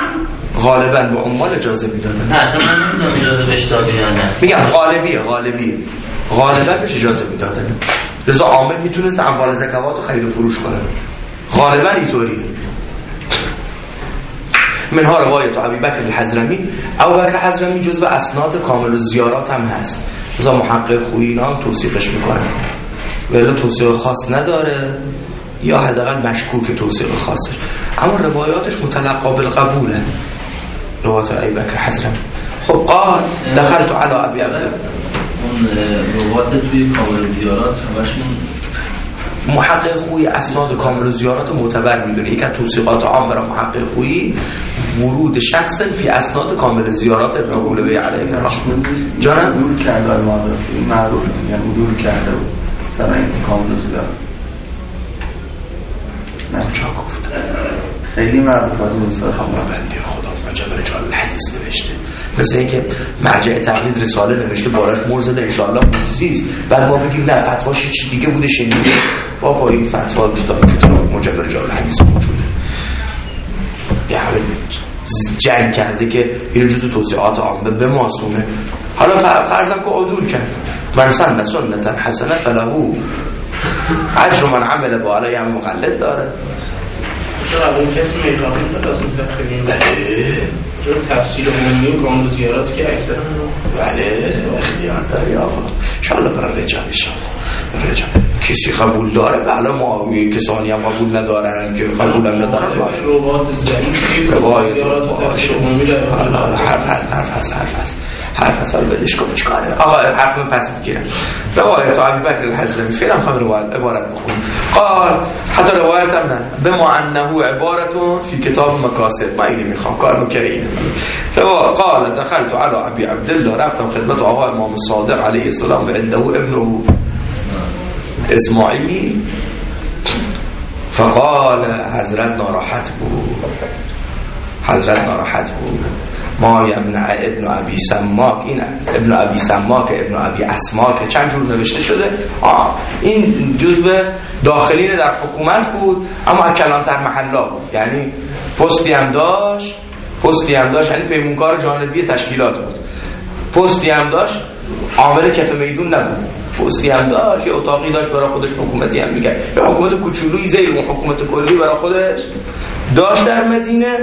نه اصلا من نمیدونم اجازه بهش داده یا نه، میگم غالبا بهش اجازه میدادن. لذا عامل میتونست اموال زکوات رو خرید و فروش کنه، غالبا اینطوری. منها روایت ابی بکر الحضرمی. ابو بکر الحضرمی جزو اسناد کامل الزیارات هم هست، لذا محقق خویی اینا هم توصیفش میکنن، ولی توصیف خاص نداره یا حداقل مشکوک توصیف خاصش، اما روایاتش متلقا بالقبوله. روایت ابی بکر الحضرمی. خب قال دخلت علی ابی بکر. اون روایت توی کامل زیارات همشون محقق خویی اسناد کامل و زیارات معتبر میدونه. یک از توصیقات عام برای محقق خویی ورود شخص فی اسناد کامل زیارات ابن قولوی علیه الرحمه. جانم دور کرده این معروف میگن دور کرده بود سر این کامل زیارات. من چا گفت خیلی معروفات مثال بندی خدا مجمع رجال الحدیث نوشته، مثل اینکه مرجع تقلید رساله نوشته باراش مرزده انشاءالله موسیز، بعد ما بگیم نه فتواش چی دیگه بوده شنیده. بابا این فتوا کتاب مجمع رجال الحدیث موجوده. یعنی جنگ کرده که این وجود توضیحات عامه به معصومه. حالا فرضم که عدول کرد من سن سنتا حسنه فلهو اجر من عمل با علیه هم مقلد داره. چرا اون کسی میخواهیم داد از متخیلین جور تفصیل عمومی و کامل زیارات که اکثر بله اختیار داری آقا شاءالله برای رجال کسی قبول داره. بله ما کسانی هم قبول ندارن که قبول هم ندارن باشه روایات ضعیفی روایات باشه. حرف هست بلش کن چکاره آقا حرف من پس میگیرم. روایت ابوبکر الحضرمی فعلا خواهم روایت عبارت بخونم. قال حتی روایت هم نه بما انه عبارتون فی کتاب مکاسب ما اینی میخوام کار مکرین. قال دخلت على ابی عبدالله رفتم خدمت آقا امام صادق علیه السلام و عنده ابنه اسماعیل فقال حضرت ناراحت بود ما یمنع ابن ابی سماک. این ابن ابی سماک ابن ابی اسماک چند جور نوشته شده. این جزء داخلین در حکومت بود اما کلانتر محلا بود، یعنی پستی هم داشت یعنی پیمونکار جانبی تشکیلات بود. پستی هم داشت عامل کف میدون نبود. پستی هم داشت یه اتاقی داشت برای خودش حکومتی هم میکرد، یه حکومت کوچولویی زیر اون حکومت کلی برای خودش داشت در مدینه.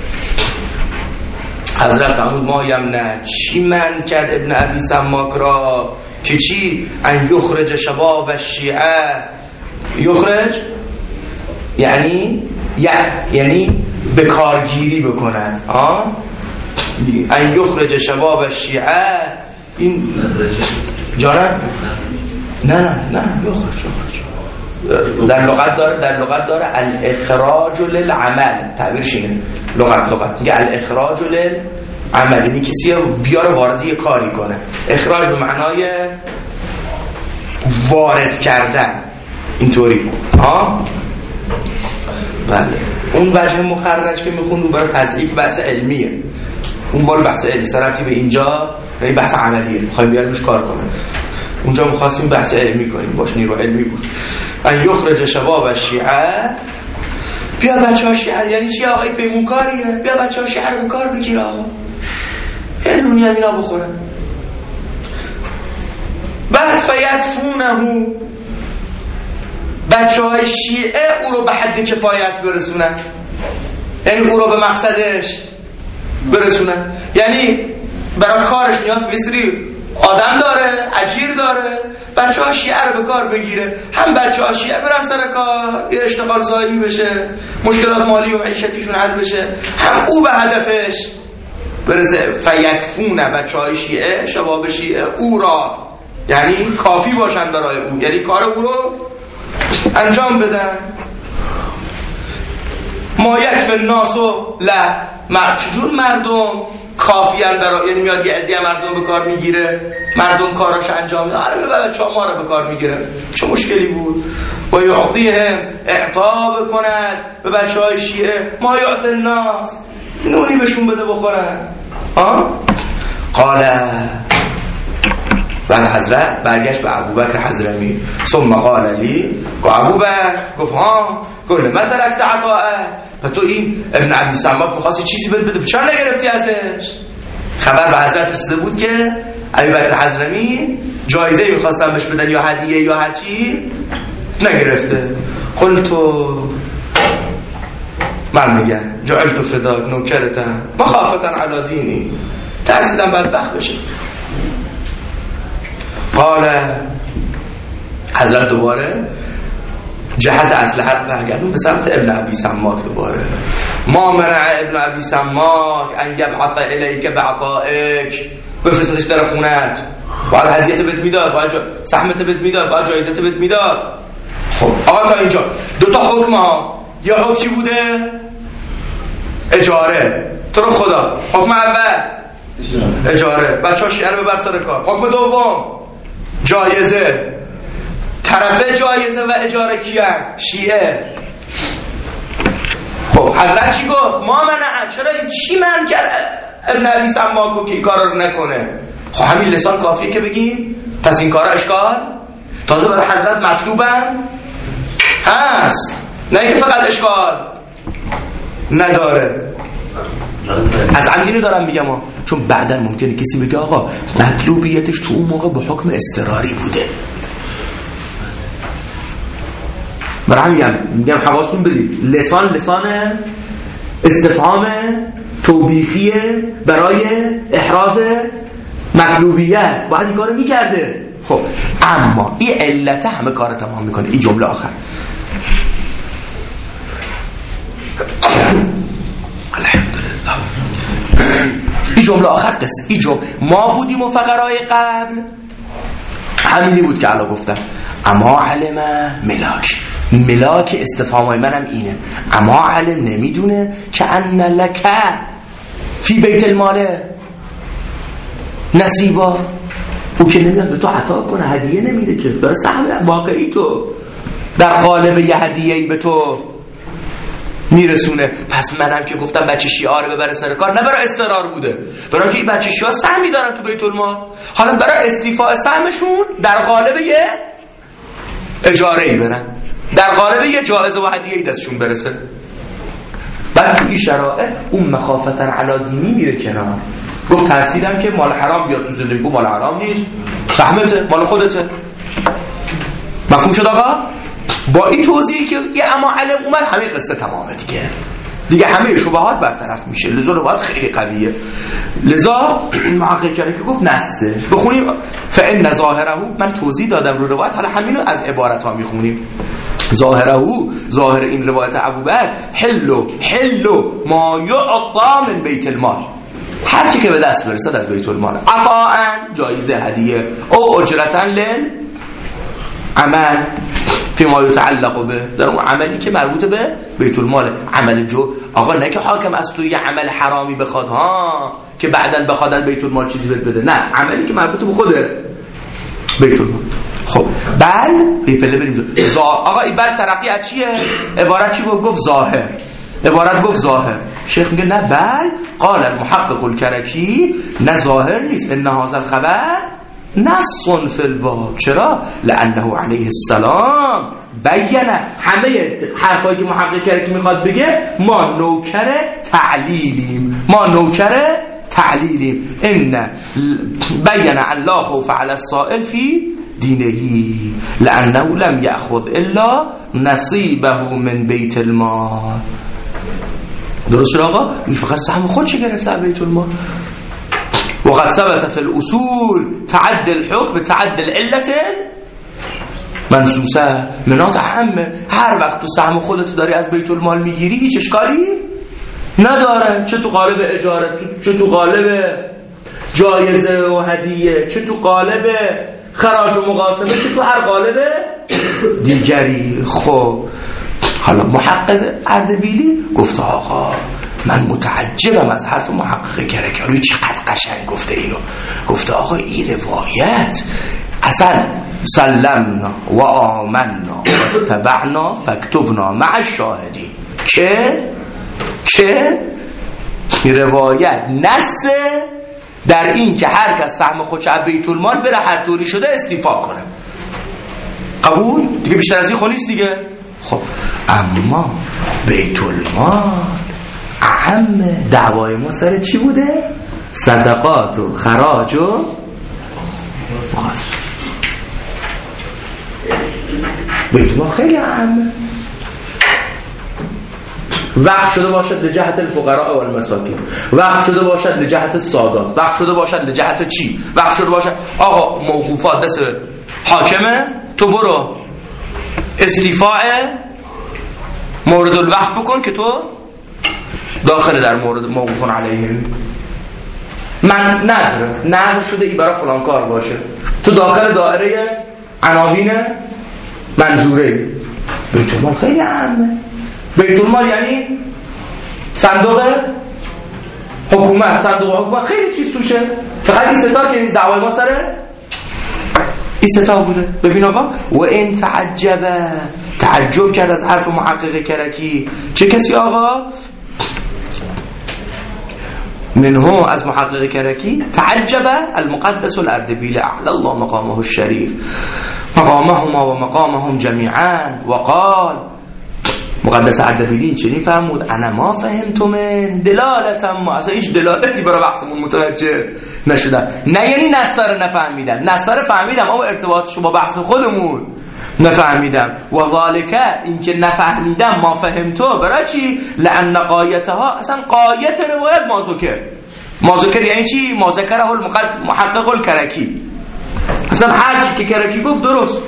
حضرت فرمود ما یمنع چی من کرد ابن ابی سماک را که چی ان یخرج شباب الشیعه. یخرج یعنی به کارگیری بکند. ان یخرج شباب الشیعه. این جانم نه یخرج در لغت داره الاخراج للعمل. تعبیرش اینه لغت میگه الاخراج للعمل، یعنی کسی بیاره واردی کاری کنه. اخراج به معنای وارد کردن اینطوری. بله اون وجه مخرج که میخوند برای تضعیف بحث علمیه. اون بار بحث علمی سرعتی به اینجا یعنی بحث عملیه، میخوایم بیاریمش کار کنه. اونجا می‌خواستیم بحث علمی کنیم باش، نیرو علمی بود. ان یخرج شباب الشیعه، بیا بچه‌ها شیعه. یعنی چی آقای پیمونکاریه؟ بیا بچه‌ها شیعه رو به کار بگیر آقا، علمی هم اینا بخورن. بعد فیدفونه، بچه‌های شیعه او رو به حد کفایت برسونن، یعنی او رو به مقصدش برسونن. یعنی برای کارش نیاز بسری آدم داره، اجیر داره، بچه ها شیعه رو به کار بگیره. هم بچه ها شیعه برن سر کار، یه اشتغال زایی بشه، مشکلات مالی و معیشتیشون حل بشه، هم او به هدفش برسه. فیکفونه، بچه های شیعه، شباب شیعه او را، یعنی کافی باشن برای او، یعنی کار او رو انجام بدن. ما یکف الناسو لا، چجور مردم کافیان برای، یعنی میاد یه عده مردم به کار میگیره، مردم کاراش انجام میده، آره به بچه‌ها ما رو به کار میگیره، چه مشکلی بود؟ با یعطیهم، اعطا بکند به بچه‌های شیعه، ما یعطی الناس، نونی بهشون بده بخورن. قال بعد حضرت برگشت به ابوبکر حضرمی، ثم قال لی، گفت ابوبکر، گفت گفت من ترکت عطاءه، و تو این ابن ابی سماک می‌خواستی چیزی بده، چرا نگرفتی ازش؟ خبر به حضرت رسیده بود که ابوبکر حضرمی جایزه می‌خواستن بهش بدن یا هدیه یا هرچی، نگرفته. قلتو، من میگم جعلت فداک نوکرتم مخافتا علی دینی، ترسیدم بدبخت بشه. قال حضرت دوباره جهت اصلحت برگردون به سمت ابن ابی سماک دوباره. ما منع ابن ابی سماک ان یبعث الیک بعطائک، بفرستش در خونت، باید هدیه‌ت بهت میداد، باید سهمت بهت میداد، باید جایزت بهت میداد. خب آقا تا اینجا دو تا حکم ها. یه حکم چی بوده؟ اجاره. تو رو خدا حکم اول اجاره، بچه‌ها شعر ببر سر کار. حکم دوم جایزه. طرفه جایزه و اجاره کیان؟ شیعه. خب حضرت چی گفت؟ ما منع. چرا چی من کرد ابن ابی سماکو که این کارا رو نکنه؟ خب همین لسان کافیه که بگیم پس این کارا اشکال تازه برای حضرت مطلوبن هست، نه اینکه فقط اشکال نداره. از عمدینو دارم میگم چون بعداً ممکنه کسی بگه آقا مطلوبیتش تو اون موقع با حکم اضطراری بوده. برای میگم حواستون بدید لسان استفهام توبیخیه برای احراز مطلوبیت، باید این کارو میکرده. خب اما این علت همه کار تمام میکنه. این جمله آخر الحمدلله، این جمله آخر قصه این جمله ما بودیم و فقرای قبل همینی بود که الان گفتم. اما علم ملاک استفهامای منم اینه. اما علم نمیدونه که ان لک فی بیت المال نصیبا. او که نمیاد به تو عطا کنه، هدیه نمیده که، داره سهم واقعی تو در قالب یه هدیه‌ای به تو میرسونه. پس منم که گفتم بچه شیعه رو ببره سر کار، نه برای استقرار بوده، برای اینکه این بچه شیعه سهمی دارن تو بیت المال، حالا برای استیفاء سهمشون در قالب یه اجاره‌ای برن، در قالب یه جایزه و هدیه‌ای دستشون برسه. بعد تو این شرایط اون مخافتن علی دینی میره کنار. گفت ترسیدم که مال حرام بیاد تو زندگی. مال حرام نیست، سهمته، مال خودته. مفهوم شد آقا؟ با این توضیحی که یه اما علم اومد همه قصه تمامه دیگه همه شبهات برطرف میشه. لذا روایت خیلی قویه. لذا محقق کرده که گفت نسته بخونیم فإن ظاهره، من توضیح دادم رو روایت، حالا همینو از عبارت ها میخونیم. ظاهر این روایت ابوبکر حلو ما یعطا من بیت المال، هر چی که به دست برسد از بیت المال، عطاء جایزه هدیه او اجرتا عمل فيما يتعلق به، در اون عملی که مربوط به بیت المال. عمل آقا نه که حاکم از تو یه عمل حرامی بخواد که بعداً بخواد از بیت المال چیزی بده، نه عملی که مربوط به خوده بیت المال. خب بی پله بریم آقا این بل ترقی از چیه؟ عبارت چی گفت؟ ظاهر. عبارت گفت ظاهر. شیخ میگه نه بل قال المحقق الکرکی، نه ظاهر نیست، ان هذا الخبر نص فی الباب. چرا؟ لانه علیه السلام بیانه. همه حرفایی که محقق کرکی میخواد بگه ما نوکر تعلیلیم. ان بیانه الله خوف علی السائل فی دینه لانه لم یأخذ الا نصیبه من بیت المال. درست آقا؟ این فقط سهم خودش گرفته از بیت المال. وقد ثبت في الأصول تعد الحكم تعد العلة منصوصه. منات همه هر وقت تو سهم خودت داری از بیت المال میگیری هیچ اشکالی نداره، چه تو قالب اجاره، چه تو قالب جایزه و هدیه، چه تو قالب خراج و مقاسمه، چه تو هر قالب دیگری. خب حالا محقق اردبیلی گفت آقا من متعجبم از حرف محقق کرکی، چقدر قشنگ گفته اینو. گفته آقا این روایت اصلا سلمنا و آمنا و تبعنا فاکتبنا مع الشاهدین که این روایت نصه در این که هر کس سهم خودش از بیت المال بره هر طوری شده استیفا کنه. قبول؟ دیگه بیشتر از این خونیست دیگه. خب اما بیت المال اهم دعوای ما سر چی بوده؟ صدقات و خراج و بیت المال خیلی اهمه. وقت شده باشد لجهت الفقراء و المساکین، وقت شده باشد لجهت السادات، وقت شده باشد لجهت چی، وقت شده باشد آقا موقوفات دست حاکمه، تو برو استیفاء مورد الوقف بکن که تو داخل در مورد موقوفون علیهم. من نظر شده ای برای فلان کار باشه، تو داخل دایره عناوین منظوره. بیت المال خیلی عامه. بیت المال یعنی صندوق حکومت، صندوق حکومت خیلی چیز توشه. فقط این ستا که دعوای ما سره این ستا بوده. ببین آقا و این تعجب کرد از حرف محقق کرکی. چه کسی آقا؟ منه از محقق کرکی تعجب المقدس الاردبیل اعلی الله مقامه الشریف مقامهما و مقامهم جمیعا وقال مقدس اردبیلی چنین فرمود انا ما فهمتم من دلالتم ما اصلا هیچ دلالتی برای بحثمون متوجه نشدم. نه یعنی نصارا نفهمیدم، نصارا فهمیدم اما ارتباطش با بحث خودمون نفهمیدم. و ذالک این که نفهمیدم ما فهمتو برای چی؟ لان قایتها اصلا قایت روایت مازوکر یعنی چی؟ مازکره المحقق الکرکی اصلا هر چی که کرکی گفت درست.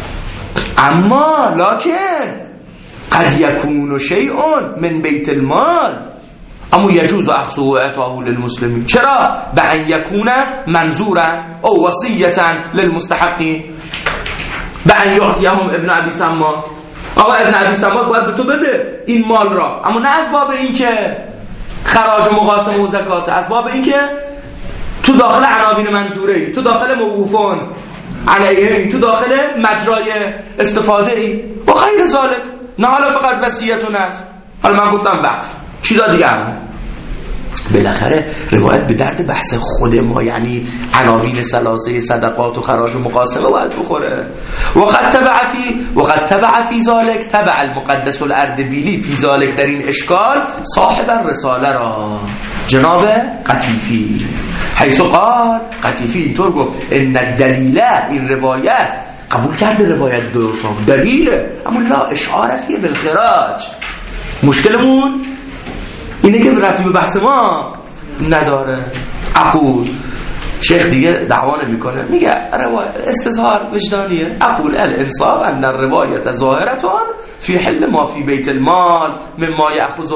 اما لکن قد یکون شیء من بیت المال اما یجوز اخذه و اعطاؤه للمسلمین. چرا؟ بان یکون منظورا او وصیتا للمستحقین بان یعطیهم ابن ابی سما. آقا ابن ابی سما باید به تو بده این مال را، اما نه از باب این که خراج و مقاسمه و زکات، از باب این که تو داخل عناوین منظوره، تو داخل موقوفون علیه، تو داخل مجرای استفاده ای و غیر ذالک. نه حالا فقط وصیتون است، حالا من گفتم وقف چیزا دیگه هم. بالاخره روایت به درد بحث خود ما، یعنی عناوین ثلاثه صدقات و خراج و مقاسمه باید بخوره. وقد تبع فی ذالک تبع المقدس الاردبیلی فی ذالک در این اشکال صاحب الرساله را جناب قطیفی، حیث قال قطیفی اینطور گفت ان الدلیل این روایت قبول کرده روایت درست دلیله اما لا اشعار فیه بالخراج. مشکلمون اینه که ربطی به بحث ما نداره. اقول شیخ دیگه دعوا نمیکنه، میگه استظهار وجدانیه. اقول الانصاف ان الروایت ظاهرتون فی حل ما فی بیت المال مما یاخذه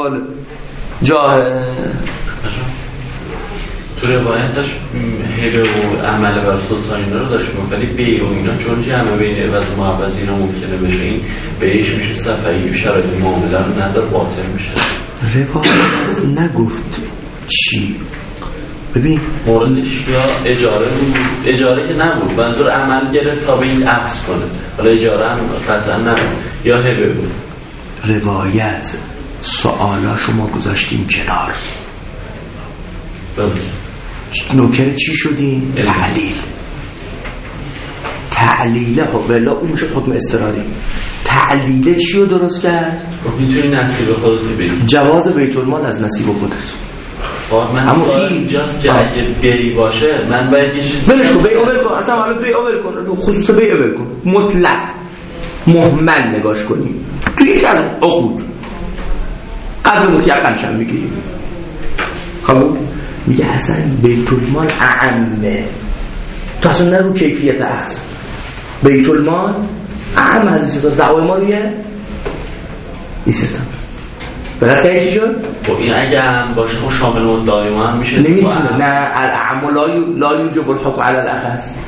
الجاهل. تو روایت داشت هبه و عمل بر سلطان اینا رو داشت گفت، ولی بی و اینا چون جمع بین عوض و معوض اینا ممکنه بشه، این بهش میشه صفحه‌ای شرایط معامله رو نداره باطل میشه. روایت نگفت چی؟ ببین موردش یا اجاره که نبود، منظور عمل گرفت تا به این عکس کنه، حالا اجاره هم قطعا نبود یا هبه بود. روایت سوالاشو ما گذاشتیم کنار، نوکر چی شدیم؟ تعلیله بلا اون میشه حکم اضطراری. تعلیله چی رو درست کرد؟ میتونی نصیب خودت بگیری، جواز بیت المال از نصیب خودت. اما اینجاست که اگه بی باشه من باید بلش کن، بی اول کن، اصلا حالا بی اول کن، خصوصا بی اول کن، مطلق مهمل نگاش کنیم توی یک از عقود قدر متیقن چند بگیریم. خب میگه حسن بیت المال اعمه، تو اصلا نرو کیفیت اخذ بیت المال اعم حدیثی دعوای ما رویه ایستم بلد که چی شد؟ این اگه هم باشه خب شامل اون دائما هم میشه نمیتونه. نه الاعم لا یوجب الحکم علی الاخذ.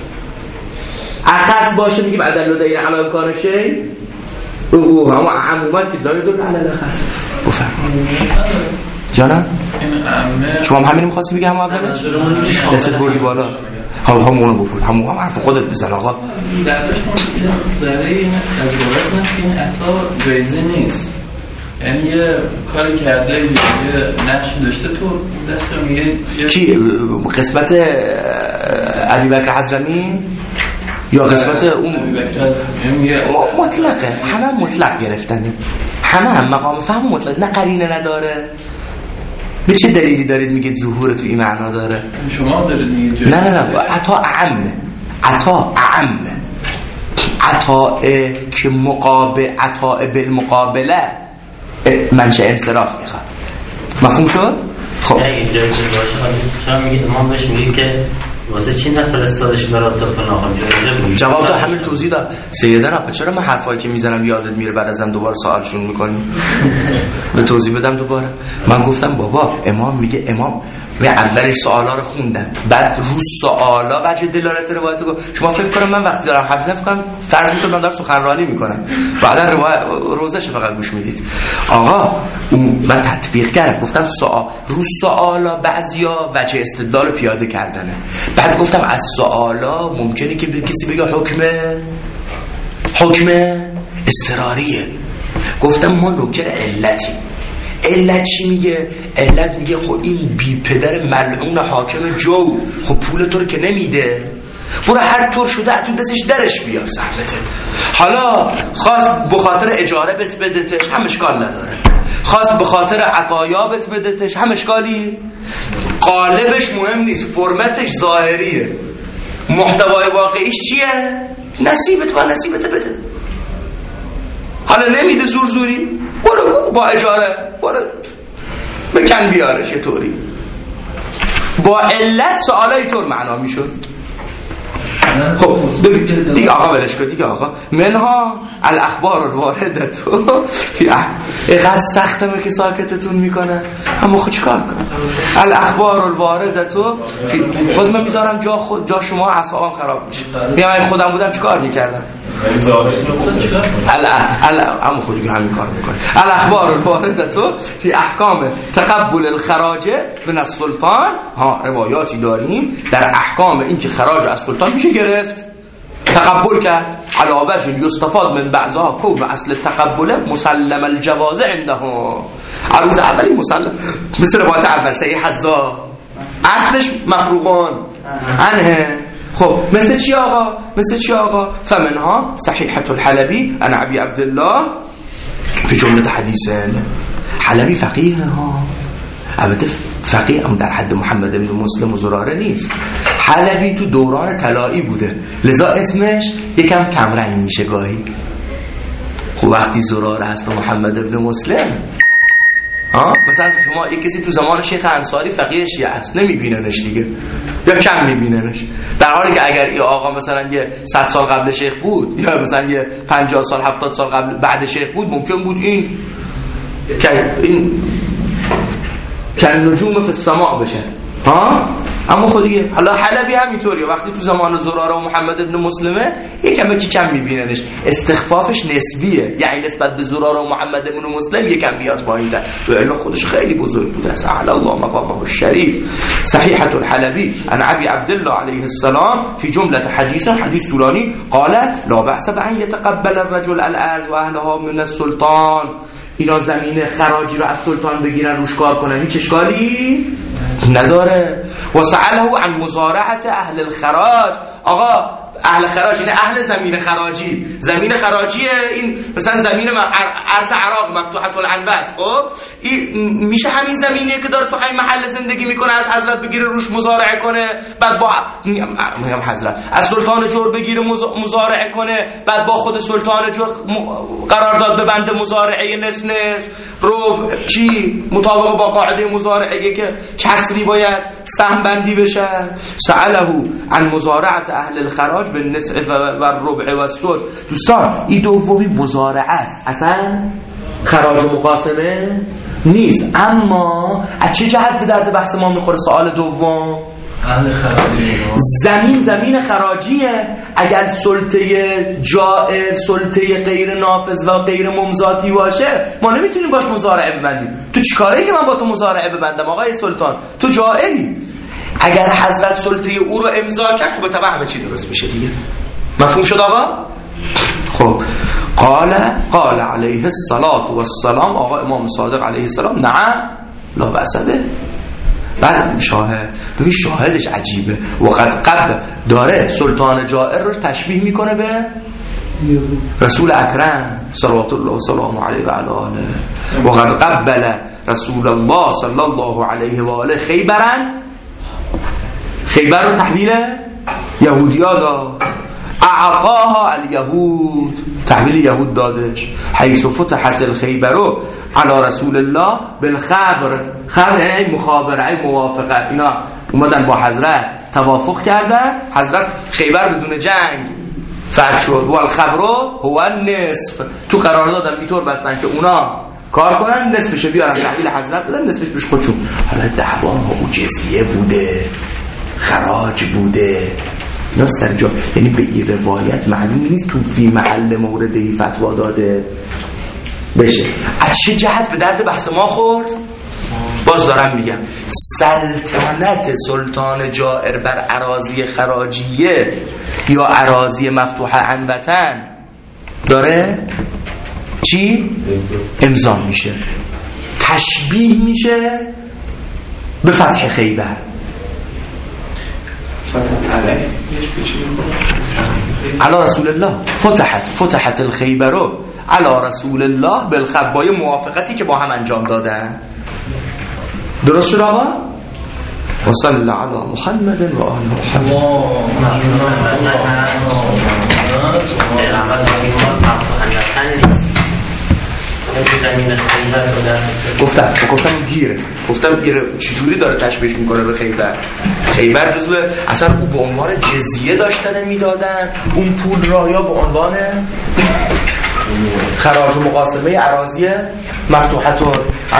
اخذ باشه میگیم عدل و دیر عمل کار شی او همه عمومت که داری دور علی الاخذ. بفرمایید جانم شما هم همین می‌خواستی بگی هم اول دست بردی بالا هم اونو بکن هم حرف خودت بزن آقا. دردش ذره این از روایت هست که این عطا جایزه نیست، یعنی یه کاری کرده یه نقش داشته تو دست میگه کی قسمت ابوبکر حضرمی یا قسمت اون مطلقه، همه مطلق گرفتنه، همه مقام فهم مطلق، نه قرینه نداره. به چه دلیلی دارید میگید ظهور تو این معنا داره؟ شما دارید میگید نه عطا اعمه، عطا اعمه، عطا که عطا بالمقابله منشأ انصراف میخواد. مفهوم شد؟ خب اگه جایزه باشه چرا میگید امام بهش میگه که واسه چی نفرستادش برات تا فلان جواب داد، همین توضیح داد. سیدنا چرا من حرفایی که میزنم یادت میره بعد ازم دوباره سوالشون میکنی؟ به توضیح بدم دوباره. من گفتم بابا امام میگه، امام و اولش سوالا رو خوندن، بعد رو سوالا وجه دلالت روایت رو شما فکر کنم من وقتی دارم حرف نفکرم فرض میکنم دارم سخنرانی میکنم، بعدا روایت روزش فقط گوش میدید. آقا من تطبیق کردم، گفتم رو سوالا بعضیا وجه استدلال پیاده کردنه، بعد گفتم از سوالا ممکنه که کسی بگه حکم اضطراریه. گفتم ما نوکر علتی. علت چی میگه؟ علت میگه خب این بی پدر ملعون حاکم جو خب پول تو رو که نمیده، برو هر طور شده تو دستش درش بیار زحمته. حالا خواست بخاطر اجاره بت بدتش هم اشکال نداره، خواست بخاطر عطایا بت بدتش هم اشکالی. قالبش مهم نیست، فرمتش ظاهریه، محتوای واقعیش چیه؟ نصیبت و نصیبت بده. حالا نمیده زوری برو با اجاره برو بکن بیارش یه طوری. با علت سوالای طور معنا میشد. خب دیگه آقا بلش کن دیگه آقا. منها الاخبار الوارده تو اینقدر سختمه که ساکتتون میکنه، اما خود چکار کنم؟ الاخبار الوارده تو خود من میذارم جا شما اعصابم خراب میشه. دیگه خودم بودم چیکار میکردم؟ اما خود دیگه همین کار میکنه. الاخبار الوارده تو فی احکام تقبل الخراج من السلطان. ها روایاتی داریم در احکام این که خراج از سلطان میشه گرفت، تقبل کرد. علاوه وجه یستفاد من بعضها کو و اصل تقبل مسلم الجواز عنده. عروض اولی مسلم مثل روایت اول صحیح حزا اصلش مفروغان عنه. خب مثل چی آقا؟ فمنها صحیحة الحلبی عن ابی عبدالله فی جمله حدیث. حلبی فقیه ها، البته فقیه هم در حد محمد بن مسلم و زراره نیست. حلبی تو دوران طلایی بوده، لذا اسمش یکم کمرنگ میشه گاهی. خب وقتی زراره هست و محمد بن مسلم، مثلا شما یک کسی تو زمان شیخ انصاری فقیه شیعه است نمیبیننش دیگه، یا کم میبیننش، در حالی که اگر این آقا مثلا یه 100 سال قبل شیخ بود یا مثلا یه 50 سال 70 سال قبل بعد شیخ بود، ممکن بود این که نجوم فی السماء بشه. اما خود دیگه حالا حلبی همینطوریه، وقتی تو زمان زراره و محمد ابن مسلمه یکم کم میبیننش، استخفافش نسبیه، یعنی نسبت به زراره و محمد ابن مسلم یکم بیاد پایین‌تر، ولی خودش خیلی بزرگ بوده. اعلی الله مقامه الشریف. صحیحة الحلبی عن ابی عبدالله علیه السلام فی جمله حدیث طولانی قال لا بأس بأن يتقبل الرجل الارض و اهلها من السلطان. اینا زمین خراجی رو از سلطان بگیرن روش کار کنن، هیچ اشکالی نداره. و سأله عن مزارعت اهل الخراج. آقا اهل خراج یعنی اهل زمین خراجی. زمین خراجیه این مثلا زمین ارض عراق مفتوحة العنبس. خب این میشه همین زمینیه که داره تو همین محل زندگی میکنه از حضرت بگیره روش مزارعه کنه، بعد با میگم حضرت از سلطان جور بگیره مزارعه کنه، بعد با خود سلطان جور قرارداد ببنده مزارعه نصف رو چی مطابق با قاعده مزارعه که کسری باید سهم بندی بشه. سأله عن مزارعت اهل الخراج به نصف و ربع و سد. دوستان این دومی مزارعه است، اصلا خراج و مقاسمه نیست. اما از چه جهت به درد بحث ما میخوره سوال دوم؟ زمین خراجیه. اگر سلطه جائر سلطه غیر نافذ و غیر ممضاتی باشه ما نمیتونیم باش مزارعه ببندیم. تو چیکاره که من با تو مزارعه ببندم آقای سلطان؟ تو جائری. اگر حضرت سلطه او رو امضا کرد خب طبعا همه چی درست میشه دیگه. مفهوم شد آقا؟ خب قال علیه الصلاة والسلام، آقا امام صادق علیه السلام نعم لا بأس به. بعد شاهد، ببین شاهدش عجیبه. وقت قبل داره سلطان جائر رو تشبیه میکنه به رسول اکرم صلوات الله و سلام علیه و علی آله. وقت قبل رسول الله صلی الله علیه و آله خیبر رو تحویل یهودیا داد. اعطاها الیهود، تحویل یهود دادش. حیث فتحت الخیبرو علی رسول الله بالخبر. خبر یعنی مخابره، موافقت. اینا اومدن با حضرت توافق کردن، حضرت خیبر بدون جنگ فتح شد. و الخبرو هو نصف، تو قراردادم اینطور بستن که اونا کار کنن، نصفش بیارن تحویل حضرت بدن، نصفش پیش خودشون. حالا دعوا او جزیه بوده، خراج بوده، اینا سر جا. یعنی به این روایت معلوم نیست تو فی محل موردی فتوا داده بشه. از چه جهت به درد بحث ما خورد؟ باز دارم میگم سلطنت سلطان جائر بر اراضی خراجیه یا اراضی مفتوحه عن وطن داره چی؟ امضا میشه، تشبیه میشه به فتح خیبر. علی رسول الله فتحت الخیبرو علی رسول الله بالخب، با یه موافقتی که با هم انجام دادن. درست شد آقا؟ و صلی الله علی محمد و آل محمد. گفتم گیره چجوری داره تشبیه میکنه به خیبر. خیبر جزو اصلا او به عنوان جزیه داشتن میدادن اون پول را، یا به عنوان خراج و مقاسمه اراضی مفتوحتون